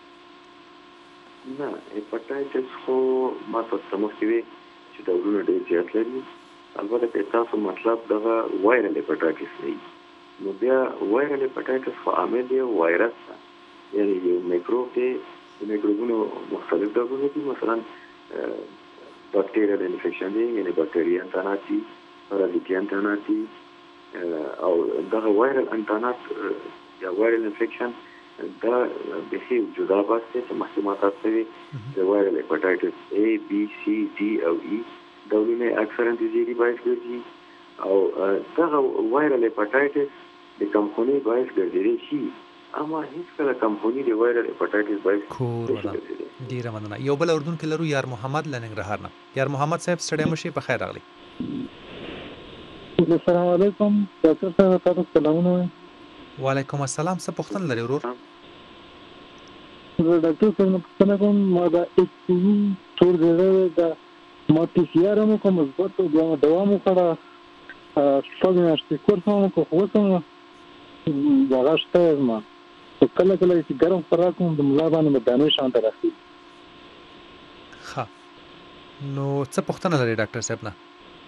Speaker 2: نه، هیپاټایټس خو ما تاسو ته مخکې وی چې ډولونه ډېر زیات لري. البته که تاسو مطلب دغه وایرل هیپاټایټس نه وي نو بیا وایرل هیپاټایټس خو عامل یو وایرس ده، یعنې یو میکروب دی. د میکروبونو مختلف ډولونه دي، مثلا بکټیریل انفیکشن دی، یعنې بکټریا انتانات دي، پارازیتي انتانات دي، او دغه وایرل انتانات یا وایرل انفیکشن دا بیخي جدا بحث دی چې مخکې ما تاسو ته وی د وایرل هیپاټایټس A, B, C, D او E ډولونه اکثرا د زیږي باعث ګرځي، او دغه وایرل هیپاټایټس د کمخونۍ باعث ګرځېدلی شي، اما هیڅکله کمخونۍ د وایرل هیپاټایټس باعث نشي ګرځېدلی.
Speaker 1: ډېره مننه. یو بل اردن کې لرو یار محمد له ننګرهار نه. یار محمد صاحب ستړی مه شئ، په خیر راغلی.
Speaker 7: السلام علیکم ډاکټر صاحب، تاسو سلامونه وایم.
Speaker 1: وعلیکم السلام. څه پوښتنه لري ورور؟
Speaker 7: ډاکټر صاحب نه پوښتنه کوم، ما د ایچ پي وي تور زړه د ما پی سی آر هم وکړه مثبت، بیا مې دوا مې وخوړه، شپږ میاشتې کورس مې وکړ، خو اوس هم دغه شته زما، خو کله کله چې ګرم خوراک کوم د ملا باندې مې دانې شان ته راخي.
Speaker 1: ښه، نو څه پوښتنه لري ډاکټر صاحب نه؟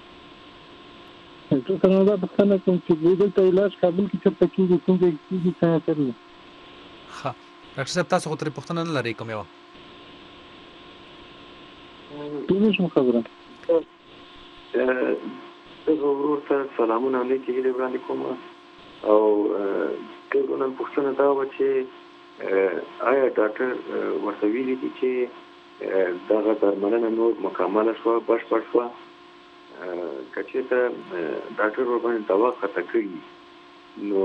Speaker 7: ډاکټر صاحب دا پوښتنه کوم چې دلته علاج کابل کې چېرته کېږي، کوم ځای کېږي، څنګه کوي؟
Speaker 1: ښه ډاکټر صاحب، تاسو خو ترې پوښتنه نه لرئ کوم یوه؟
Speaker 7: ټول شم خبره.
Speaker 2: دغه ورور ته سلامونه او نیکې هیلې وړاندې کوم، او دغه نن پوښتنه دا وه چې آیا ډاکټر ورته ویلي دي چې دغه درملنه نور مکمله شوه، بشپړ شوه؟ که چېرته ډاکټر ورباندې دوا خطا کړي نو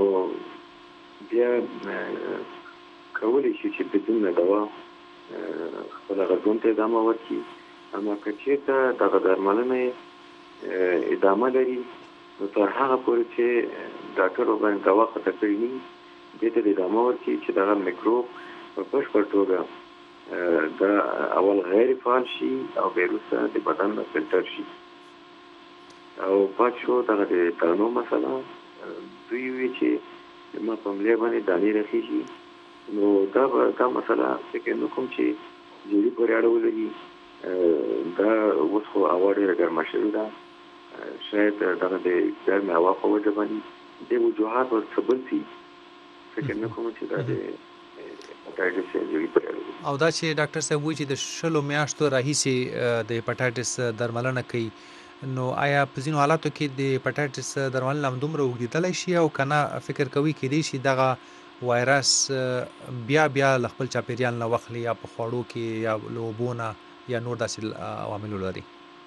Speaker 2: بیا کولی شي چې بدون دوا خپل هغه ژوند ته ادامه ورکړي. اما که چېرته دغه درملنه ادامه لري نو تر هغه پورې چې ډاکټر ورباندې دوا خطا کړي نه وي دې ته ادامه ورکړي چې دغه میکروب په بشپړ توګه دا اول غیر فعال شي او بیا وروسته د بدن نه فلتر شي او پات شو. دغه د دانو مسله دوی وی چې ما په ملي باندې دانې رخیږي، نو دا مسله فکر نه کوم چې جوړي پورې اړه ولري. دا اوس خو هوا ډېره ګرمه شوې ده، شاید دغه د ګرمې هوا په وجه باندې د وجوهات ورڅه بل شي، فکر نه کوم چې دا د هیپاټایټس جوړي پورې اړه لري.
Speaker 1: او دا چې ډاکټر صاحب وایي چې د 16 میاشتو راهیسې د هیپاټایټس درملنه کوي، نو آیا په ځینو حالاتو کې د هیپاټایټس درملنه همدومره اوږدېدلی شي او که نه فکر کوي کېدای شي دغه وایرس بیا له خپل چاپېریال نه واخلي یا په خوړو کې یا له اوبو نه یا نور داسې عوامل ولري؟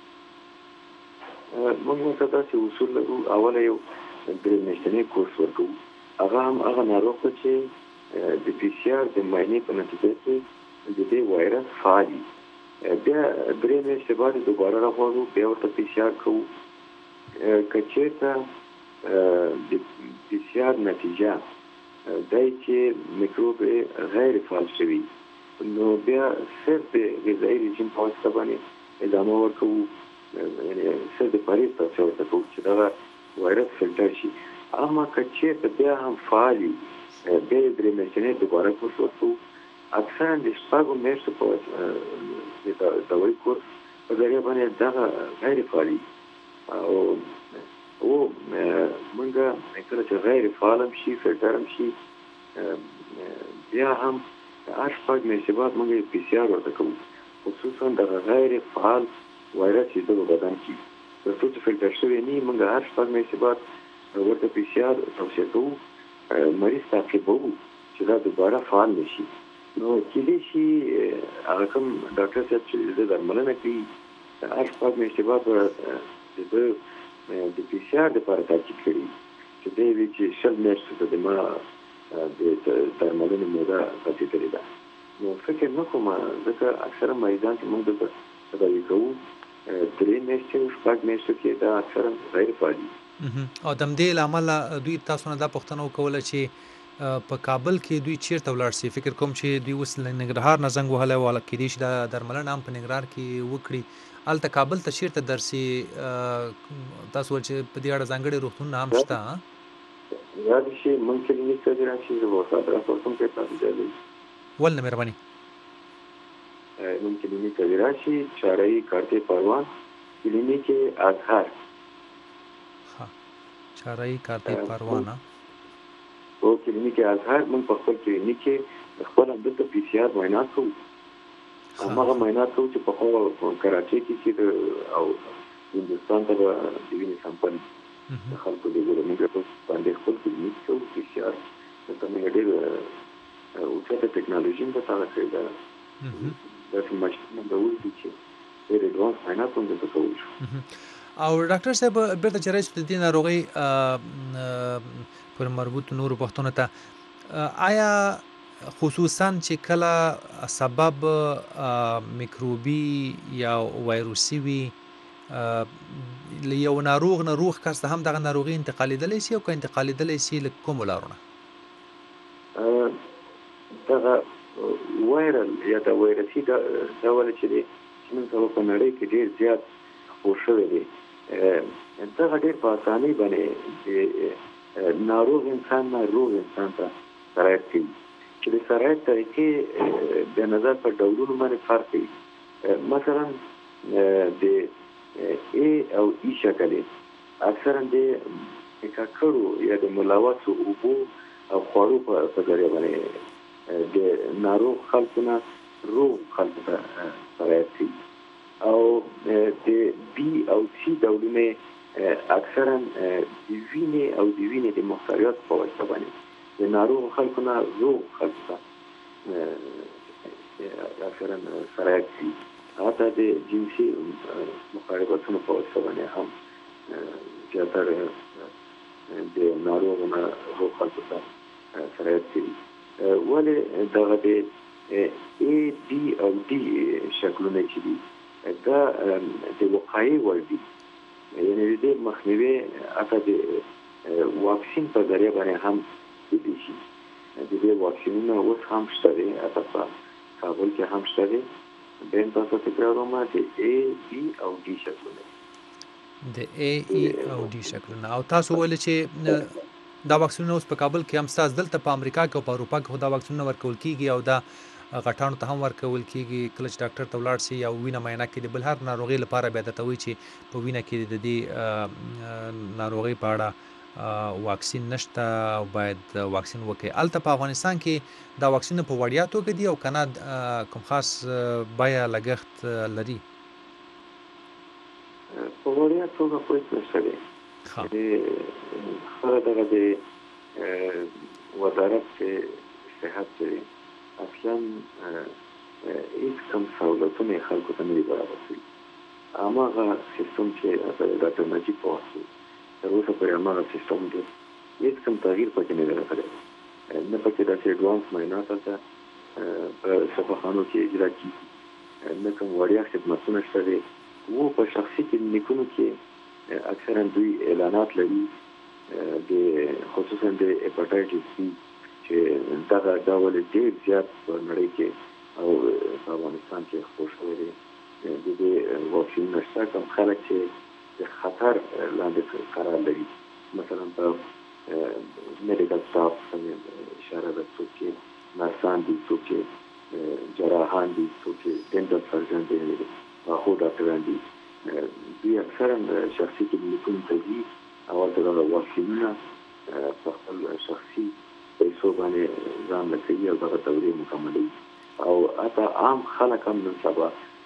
Speaker 2: موږ ورته داسې اصول لرو. اوله یو 3 میاشتنی کورس ورکوو، هغه هم هغه ناروغ ته چې د پی سی آر د معاینې په نتیجه کې د دې وایرس فعال وي، بیا 3 میاشتې بعد دوباره راغواړو، بیا ورته پی سی آر کوو. که چېرته د پی سی آر نتیجه دای چې میکروب غیر فعال شوي نو بیا صرف د غذایي رژیم په واسطه باندې ادامه ورکوو، یعنی څه د پریز تاسو ورته کوو چې دا وایرس فلټر شي. اما که چېرته بیا هم فعال وي بیا یې 3 میاشتې دوباره کورس ورکوو. اکثرا د شپږو میاشتو په د دوايي کورس په ذریعه باندې دغه غیر فعالي او موږ کله چې غیر فعال هم شي فلټر هم شي بیا هم هر شپږ میاشتې بعد موږ یې PCR ورته کوو، خصوصا دغه غیر فعال وایرس چې د بدن کې تر څو چې فلټر شوی نه موږ هر شپږ میاشتې بعد ورته PCR توصیه کوو، مریض تعقیبوو چې دا دوباره فعال نشي. نو کېدای شي هغه کوم ډاکټر صاحب چې د درملنه کوي هر شپږ میاشتې بعد د PCR دپاره تاکید کړي چې دی وي چې 20 میاشتو ته زما د درملنې موده رسېدلې ده. نو فکر نه کوم ځکه اکثره مریضان چې موږ دلته تداوي کوو 3 میاشتې او 6 میاشتو کې دا اکثره غیر فعالي.
Speaker 1: او د همدې له امله دوی تاسو نه دا پوښتنه وکوله چې په کابل کې دوی چیرته ولاړ شي. فکر کوم چې دوی اوس له ننګرهار نه زنګ وهلی و، کېدای شي دا درملنه هم په ننګرهار کې وکړي. هلته کابل ته چیرته درسي؟ تاسو ویل چې په دې اړه ځانګړي روغتونونه هم شته.
Speaker 2: یاد شي موږ کلینیک ته دې راشي زه به ورته ادرس ورکوم که تاسو ځای
Speaker 1: ولنه مهرباني.
Speaker 2: موږ کلینیک ته دې راشي چاره‌ای کارته پروان کلینیک ازهر.
Speaker 1: چاره‌ای کارته پروان
Speaker 2: او کلینیک ازهر موږ په خپل کلینیک کې خپل دلته PCR معاینات کوو. هغه معاینات کوو چې په کراچۍ کې چې او هندوستان ته د وینې سامپل خلکو د ګورو موږ په باندې خپل کلینیک کوو PCR. دلته موږ ډېر اوچته ټکنالوژي هم دلته کړې ده. داسې ماشینونه به ولیدو چې ډېر اډوانس معاینات هم دلته کولی شو.
Speaker 1: او ډاکټر صاحب بیرته چې راشو د دې ناروغۍ پر مربوط نورو پوښتنو ته، آیا خصوصا چې کله سبب میکروبي یا وایروسي وي یو ناروغ نه روغ کس ته هم دغه ناروغي انتقالېدلی شي او که انتقالېدلی شي له کومو لارو نه؟
Speaker 2: دغه وایرل یا د وایرسي ډول چې دی چې نن سبا په نړۍ کې ډېر زیات خپور شوی دی دغه ډېر په اسانۍ باندې ناروغ انسان نه روغ انسان ته سرایت کوي چې د سرایت طریقې د نظر په ډولونو باندې فرق کوي. مثلا د A او E شکل اکثرا د ککړو یا د ملوثو اوبو او خوړو په ذریعه باندې د ناروغ خلکو نه روغ خلکو ته سرایت کوي. او د B او C ډولونه اکثرا د وینې او د وینې د محتویات په واسطه باندې د ناروغ خلکو نه روغ خلکو ته اکثرا سرایت کوي. حتی د جنسي مخالفتونو په واسطه باندې هم زیاتره د ناروغ نه روغ خلکو ته سرایت کوي. ولې دغه د A, B او D شکلونه چې دي دا د وقایې وړ دي، یعنې د دې مخنیوي حتی د واکسین په ذریعه باندې هم کېدای شي. د دې واکسینونه اوس هم شته دي، حتی په کابل کې هم شته دي. بیا هم تاسو تکراروم د A, B او D شکلونه
Speaker 1: د A, E او D شکلونه. او تاسو ویل چې دا واکسینونه اوس په کابل کې هم ستاسو دلته په امریکا کې او په اروپا کې خو دا واکسینونه ورکول کېږي او دا غټانو ته هم ورکول کېږي. کله چې ډاکټر ته ولاړ شي یا وینه معاینه کړي د بل هر ناروغۍ لپاره بیا درته وایي چې په وینه کې د دې ناروغۍ په اړه واکسین نشته او باید واکسین وکړي. هلته په افغانستان کې دا واکسینونه په وړیا توګه دي او که نه کوم خاص بیه لګښت لري؟
Speaker 2: په وړیا توګه خو هېڅ نشته دی. دغه د وزارت صحت چې اصلا هیڅ کوم سهولتونه یې خلکو ته نه دي برابر کړي. هماغه سیستم چې ډاکټر نجیب په وخت تر اوسه پورې هماغه سیستم دی، هیڅ کوم تغییر پکې نه دی راغلی. نه پکې داسې اډوانس معاینات هلته په شفاخانو کې اجرا کېږي، نه کوم وړیا خدمتونه شته دی. په شخصي کلینیکونو کې اکثرا دوی اعلانات لري د خصوصا د هپاټایټس C چې دغه ډول ډېر زیات په نړۍ کې او په افغانستان کې خپور شوی دی. د دې واکسین نشته کوم خلک چې د خطر لاندې قرار لري مثلا په میډیکل سټاف څنګه اشاره ده څوک نرسان دي څوک جراحان دي څوک ډینټل سرجن دي خو ډاکټران دي دوی اکثرا شخصي کلینیکونو ته ځي اول دغه واکسینونه په خپل شخصي پیسو باندې ځان لکوي او دغه دورې مکملوي او حتی عام خلک هم نن سبا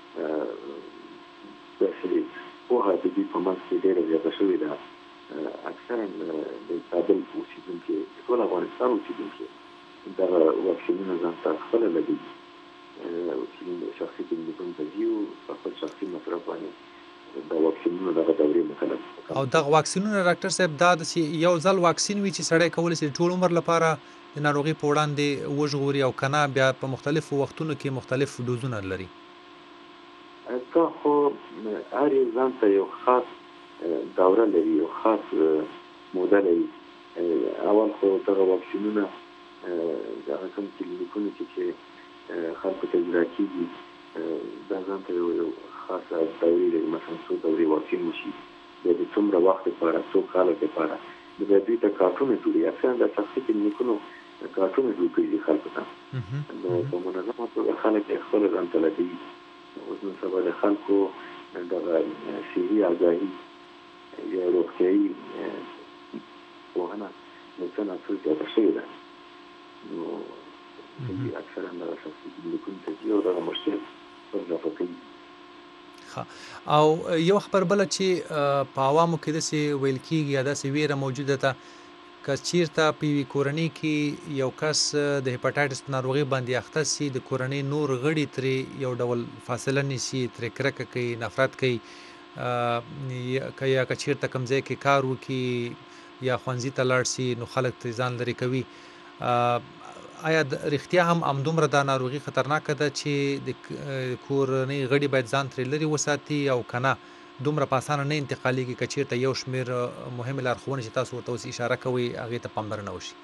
Speaker 2: داسې پوهه د دوی په منځ کې ډېره زیاته شوې ده اکثرا د کابل اوسېدونکي ټول افغانستان اوسېدونکي دغه واکسینونه ځان ته خپله لګوي شخصي کلینیکونو ته ځي په خپل شخصي مصرف باندې د واکسینونو دغه دورې مکلف
Speaker 1: او دغه واکسینونه ډاکټر صاحب دا د یو ځل واکسین وي چې سړی کولی شي ټول عمر لپاره د ناروغي په وړاندې وژغوري او کنه بیا په مختلفو وختونو کې مختلف ډوزونه لري
Speaker 2: دا خو هر یو ځان ته یو خاص دوره لري یو خاص موده لري اول خو دغه واکسینونه دغه کوم کلینیکونه چې خلکو ته اجرا کېږي دا ځان ته یو خاصه دورې لري مثلا څو دورې واکسین وشي د څومره وخت لپاره څو کاله لپاره د دوی ته کارتونه جوړي اکثرا د شخصي کلینیکونو کارتونه جوړ کړي خلکو ته په منظمه توګه خلک خپل ځان ته لګوي اوس نو سبا د خلکو دغه صحي آګاهي یا روغتیایي پوهنه نو څه ناڅه زیاته شوې ده نو اکثرا دغه شخصي کلینیکونو ته ځي او دغه مشکل پر اضافه کوي
Speaker 1: او یو خبر بل چې په عوامو کې داسې ویل کېږي یا داسې ویره موجوده ده که چیرته په یوې کورنۍ کې یو کس د هیپاټایټس په ناروغۍ باندې اخته سي د کورنۍ نور غړي ترې یو ډول فاصله نیسي ترې کرکه کوي نفرت کوي یا که چیرته کوم ځای کې کار وکړي یا ښوونځي ته لاړ سي نو خلک ترې ځان لرې کوي آیا رښتیا هم همدومره دا ناروغي خطرناکه ده چې د کورنۍ غړي باید ځان ترې لرې وساتي او که نه دومره په اسانه نه انتقالېږي که چېرته یو شمېر مهمې لارښوونې چې تاسو ورته اوس اشاره کوئ هغې ته پاملرنه وشي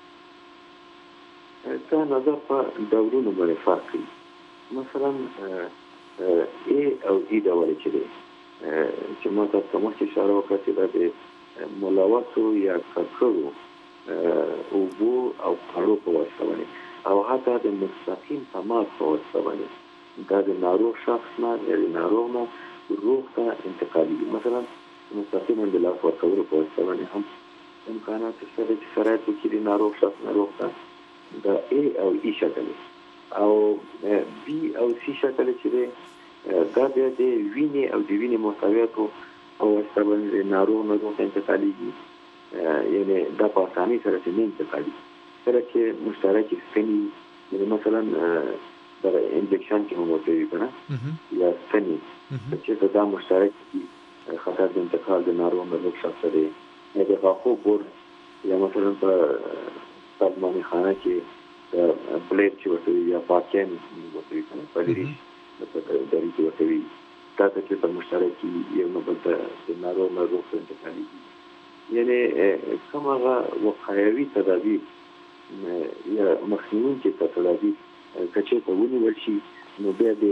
Speaker 2: دا نظر په ډولونو باندې فرق کوي مثلا ای او ای ډول چې دی چې ما تاسو ته مخکې اشاره وکړه چې دا د ملوثو یا ککړو اوبو او خوړو په واسطه باندې او حتی د مستقیم تماس په واسطه باندې دا د ناروغ شخص نه یا د ناروغ نه روغ ته انتقالېږي مثلا مستقیما د لاس ورکولو په واسطه باندې هم امکانات شته چې سرایت وکړي د ناروغ شخص ناروغ ته د ای او ای شکل او بی او سی شکل چې دی دا بیا د وینې او د وینې محتویاتو په واسطه باندې د ناروغ ته انتقالېږي یعنی دا په اسانۍ سره چې نه انتقالېږي کله چې مشترکې ستنې یعنی مثلا دغه انجکشن کې هم ورته وي که نه یا ستنې چېرته دا مشترک دي خطر د انتقال د ناروغ شخص دی یا د غاښو بور یا مثلا په سازماني خانه کې د بلیډ چې ورته وي یا پاکیان ورته وي که نه پلیریش دري کې ورته وي دا ته چېرته مشترک یو نه بل ته د ناروغ ته انتقالېږي یعنی کوم هغه وقایوي تدابیر یا مخنیوونکي تدابیر که چېرته ونیول شي نو بیا د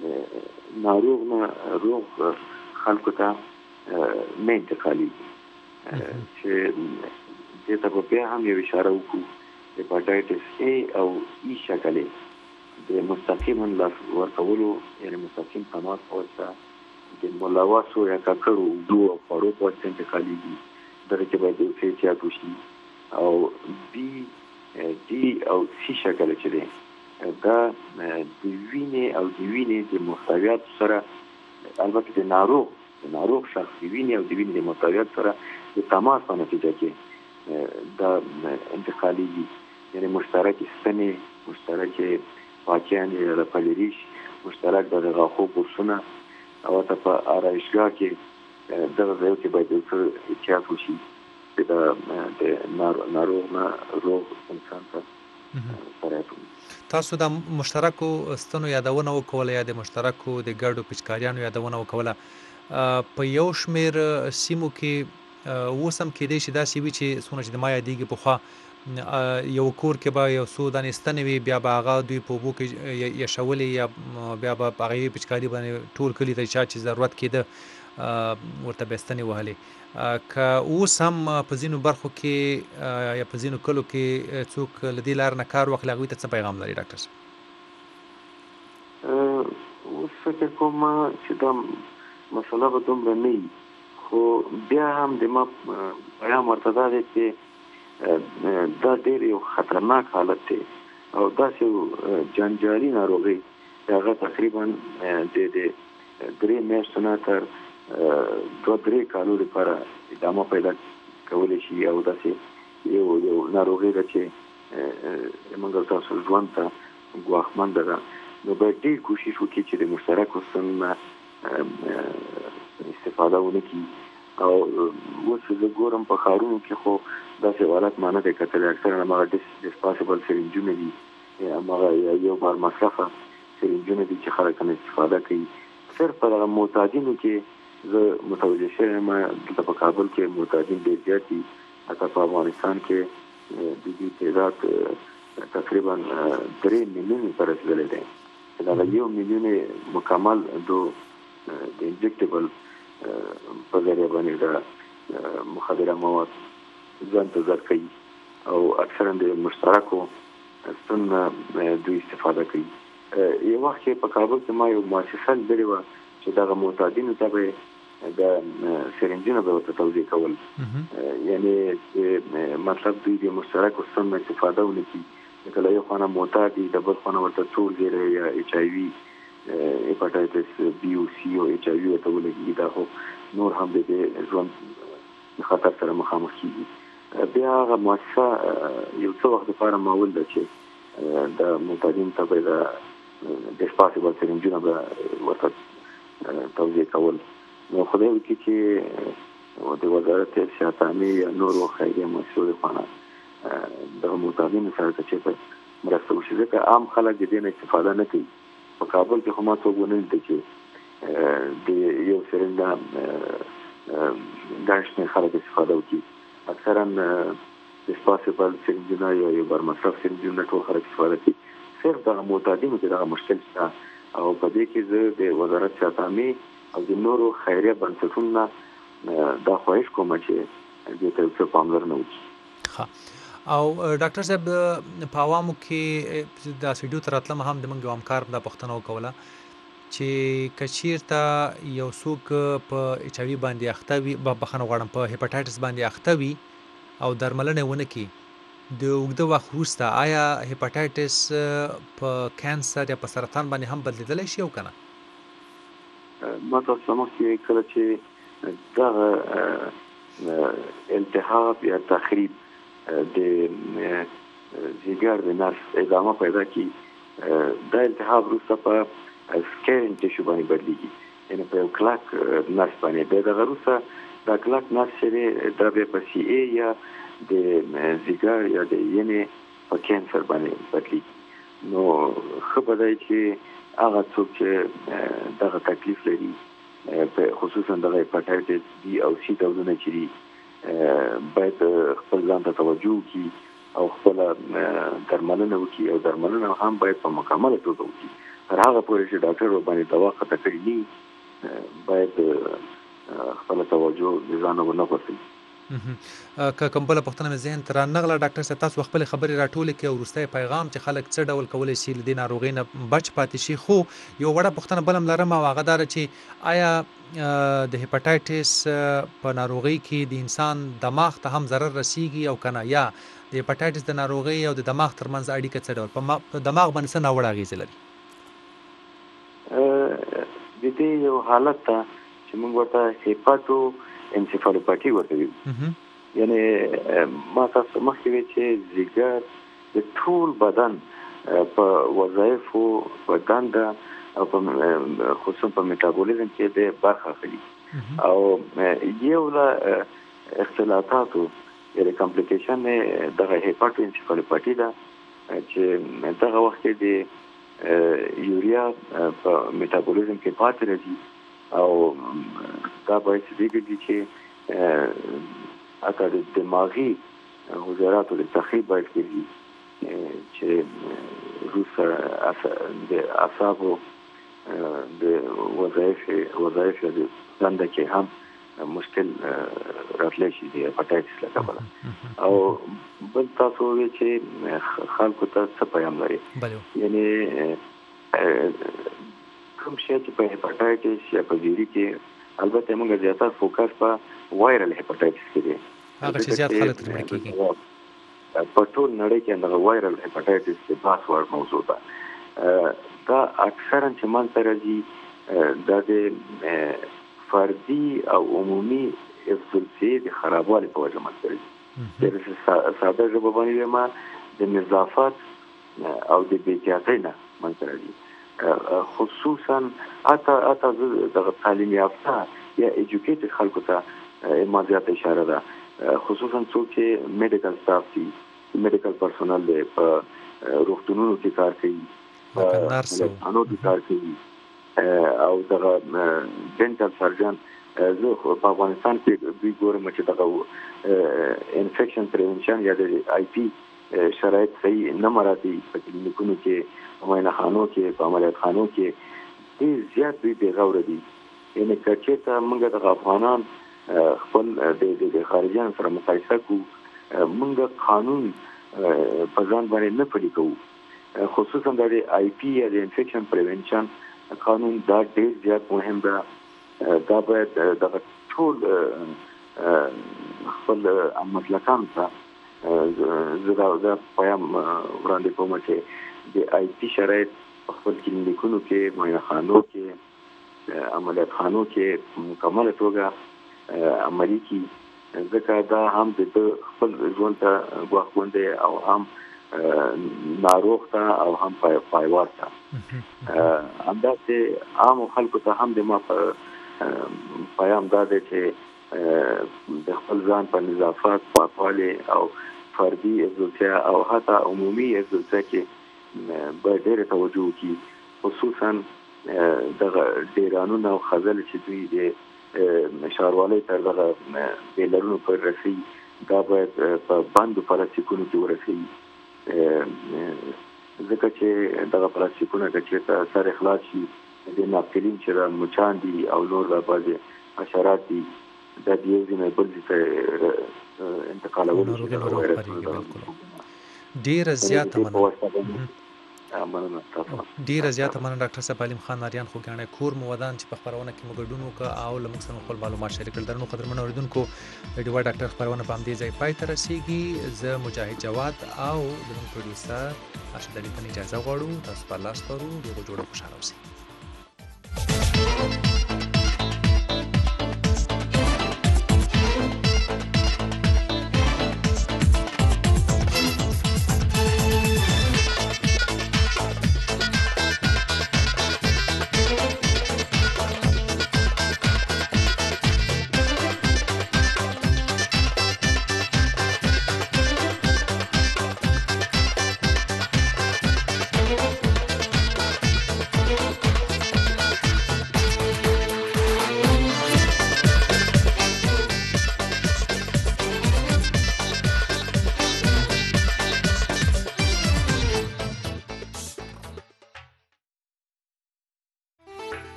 Speaker 2: ناروغ نه روغ خلکو ته نه انتقالېږي چې دې ته به بیا هم یو اشاره وکړو هیپاټایټس ای او ای شکل د مستقیما لاس ورکولو یعنی مستقیم تماس په واسطه د ملوثو یا ککړو اوبو او خوړو په واسطه انتقالېږي دغه کې باید یو څه احتیاط وشي او بي ډي او سي شکل چې دی دا د وینې او د وینې د محتویاتو سره البته د ناروغ شخص د وینې او د وینې د محتویاتو سره د تماس په نتیجه کې دا انتقالېږي یعنی مشترک ستنې مشترک پاکیان یا د پلیریش مشترک د غاښو برسونه او حتی په آرایشګاه کې دغه ځایو کې باید یو څه احتیاط وشي چې د ناروغ نه روغ انسان ته سرایت وکړي
Speaker 1: تاسو د مشترکو ستنو یادونه وکوله یا د مشترکو د ګډو پچکاریانو یادونه وکوله په یو شمېر سیمو کې اوس هم کېدای شي داسې وي چې څومره چې د ما یادېږي پخوا یو کور کې به یو څو دانې ستنې وي، بیا به هغه دوی په اوبو کې یشولې یا بیا به په هغې پچکاري باندې ټول کلي ته چا چې ضرورت کېده ورته به ستنې وهلې. که اوس هم په ځینو برخو کې یا په ځینو کلو کې څوک له دې لارې نه کار واخلي، هغوی ته څه پیغام لري ډاکټر صاحب؟
Speaker 2: اوس فکر کوم چې دا مسله به دومره نه وي، خو بیا هم د ما پیغام ورته دا دی چې دا ډېر یو خطرناک حالت دی او داسې یو جنجالي ناروغي چې هغه تقریبا د 3 میاشتو نه تر 2-3 کالو لپاره ادامه پیدا کولی شي او داسې یو ناروغي ده چې موږ تاسو ژوند ته ګواښمنده ده. نو باید ډېر کوشش وکړي چې د مشترکو ستنو استفاده ونه کړي. او اوس زه ګورم په ښارونو کې خو داسې حالت ما نه دی کتلی، اکثرا هماغه ډسپاسبل سرنجونه دي، هماغه یو بار مصرفه سرنجونه دي چې خلک هم استفاده کوي. صرف په دغه معتادینو کې زه متوجه شوی یم، دلته په کابل کې معتادین ډېر زیات دي، حتی په افغانستان کې د دوی تعداد تقریبا 3 میلیونو ته رسېدلی دی، چې دغه 1 میلیون مکمل د انجکټیبل په ذریعه باندې د مخدره مواد ځان ته زر کوي او اکثرا د مشترکو ستنو دوی استفاده کوي. یو وخت کې په کابل کې ما یو مؤسسه لیدلې وه چې دغه معتادینو ته به د سرنجونه به ورته توزیع کول، یعنې مطلب دوی د مشترکو ستنو استفاده ونه کړي، لکه له یو خوا نه معتاد دي، د بل خوا نه ورته ټول زیری یا ایچ آی وي، هیپاټایټس بي او سی او ایچ آی وي ورته ولګېږي، دا خو نور هم د دې ژوند خطر سره مخامخ کېږي. بیا هغه مؤسسه یو څه وخت لپاره ما ولیده چې د معتادینو ته به د ډسپاسبل سرنجونه به ورته توزیع کول. نو خدای وکړي چې د وزارت صحت عامې یا نورو خیریه مؤسسو د خوا نه دغه معتادینو سره که چېرته مرسته وشي، ځکه عام خلک د دې نه استفاده نه کوي. په کابل کې خو ما څوک ونه لیده چې د یو سرنج نه ګڼ شمېر خلک استفاده وکړي. اکثرا ډسپاسبل سرنجونه یا یو بار مصرف سرنجونه ټول خلک استفاده کوي. صرف دغه معتادینو کې دغه مشکل شته او په دې کې زه د وزارت صحت عامې او د نورو خیریه بنسټونو نه دا خواهش کوم چې دې ته څه پاملرنه وکړي.
Speaker 1: او ډاکټر صاحب په عوامو کې د سټډیو ته راتلم هم د موږ همکار دا پوښتنه وکوله چې که چېرته یو څوک په ایچ آی وي باندې اخته وي، بخښنه غواړم، په هیپاټایټس باندې اخته وي او درملنه ونه کړي، د اوږده وخت وروسته آیا هیپاټایټس په کانسر یا په سرطان باندې هم بدلیدلی شي او که نه؟
Speaker 2: ما تاسو ته مخکې کله چې دغه التهاب یا تخریب د ځیګر د نس ادامه پیدا کړي، دا التهاب وروسته په سکرین ټیشو باندې بدلیږي، یعنې په یو کلک نس باندې. بیا دغه وروسته دا کلک نس چې دا بیا په سی ای یا د ځیګر یا د ینې په کینسر باندې بدلیږي. نو ښه به دی چې هغه څوک چې دغه تکلیف لري، خصوصا دغه هیپاټایټس بي او سی ډولونه چې دي، باید خپل ځان ته توجه وکړي او خپله درملنه وکړي او درملنه هم باید په مکمله توګه وکړي. تر هغه پورې چې ډاکټر ورباندې دوا خطا کړي نه، باید خپله توجه د ځانه ونه غورځوي.
Speaker 1: که کوم بله پوښتنه مې ذهن ته رانغله ډاکټر صاحب، تاسو خپلې خبرې راټولې کړې او وروستی پیغام چې خلک څه ډول کولی شي له دې ناروغۍ نه بچ پاتې شي، خو یو وړه پوښتنه بله هم لرم او هغه دا ده چې آیا د هیپاټایټس په ناروغۍ کې د انسان دماغ ته هم ضرر رسیږي او که نه، یا د هیپاټایټس د ناروغۍ او د دماغ ترمنځ اړیکه څه ډول په دماغ باندې څه ناوړه اغېزې لري؟
Speaker 2: د دې یو حالت ته چې موږ ورته هیپاټو انسیفالوپاټي ورته وایو، یعنې ما تاسو مخکې وی چې ځیګر د ټول بدن په وظایفو، په دنده او په خصوصا په میټابولیزم کې د برخه اخلي او یو له اختلافاتو یا کمپلیکیشن دغه هیپاټو انسیفالوپاټي ده چې دغه وخت کې د یوریا په میټابولیزم کې پاتې راځي او دا باعث کېږي چې اته د دماغي حجراتو د تخریب باید کېږي چې وروسته د اعصابو د وظایف د دنده کې هم مشکل راتلی شي د هپاتایتس له کبله. او بل تاسو وایئ چې خلکو ته څه پیغام لري، یعنی کوم شی چې په هپاتایتس یا په ویري کې، البته موږ زیاتره فوکس په وایرل هپاتایتس کې دی،
Speaker 1: هغه چې زیات خلک ترې مړه کېږي.
Speaker 2: په ټول نړۍ کې دغه وایرل هپاتایتس د بحث وړ موضوع ده. دا اکثرا چې منځته راځي دا د فردي او عمومي افزلسیې د خرابوالي په وجه منځته راځي. د ساده ژبه باندې وایم د نظافت او د بېاحتیاطۍ نه منځته راځي. خصوصا اته دغه تعلیم یافته یا ایجوکیټډ خلکو ته ما زیاته اشاره ده، خصوصا څوک چې میډیکل سټاف دي، میډیکل پرسونل دی، په روغتونونو کې کار کوي، په خانو کې کار کوي، او دغه ډینټل سرجن. زه په افغانستان کې دوی ګورم چې دغه انفیکشن پریونشن یا د آی پی شرایط صحیح نه مراعاتي په کلینیکونو کې، په معاینهخانو کې، په عملیات خانو کې ډېر زیات دوی بې غوره دي. یعنې که چېرته موږ دغه افغانان خپل د خارجیانو سره مقایسه کړو، موږ قانون په ځان باندې نه پلي کوو، خصوصا د آی پی یا د انفیکشن پریونشن قانون دا ډېر زیات مهم ده. دا باید دغه ټول خپل مسلکانو ته زه دا پیغام وړاندې کوم چې د آی پی شرایط په خپل کلینیکونو کې، معاینهخانو کې، عملیات خانو کې مکمله توګه عملي کړي، ځکه دا هم د خپل ژوند ته ګواښ دی او هم ناروغ ته او هم پایوار ته. همداسې عامو خلکو ته هم د ما پیغام دا دی چې د خپل ځان په نظافت، پاکوالي او فردي افزلتیا او حتی عمومي افزلتیا کې باید ډېره توجه وکړي، خصوصا دغه ډیرانونه او خزل چې دوی د ښاروالۍ تر دغه بیلرونو پورې رسوي، دا باید په بندو پلاستیکونو کې ورسوي، ځکه چې دغه پلاستیکونه که چېرته سر اخلاص شي، د ناپتلین چې دا مچان دي او نور دا بعضې حشرات دي، دا د یو ځای نه بل ځای ته انتقالولی شي.
Speaker 1: ډېره زیاته مننه ډاکټر صاحب علیم خان ناریان خوږیاڼی کور مو ودان چې په خپرونه کې مو ګډون وکړه او له موږ سره خپل معلومات شریک کړل. درنو قدرمنو اورېدونکو، د ډیوا ډاکټر خپرونه په همدې ځای پای ته رسېږي. زه مجاهد جواد او زموږ پروډیوسر ارشد علي ته اجازه غواړو. تاسو په الله سپارو، روغ جوړ او خوشحاله اوسئ.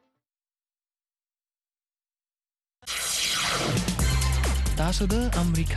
Speaker 8: تاسو د امریکا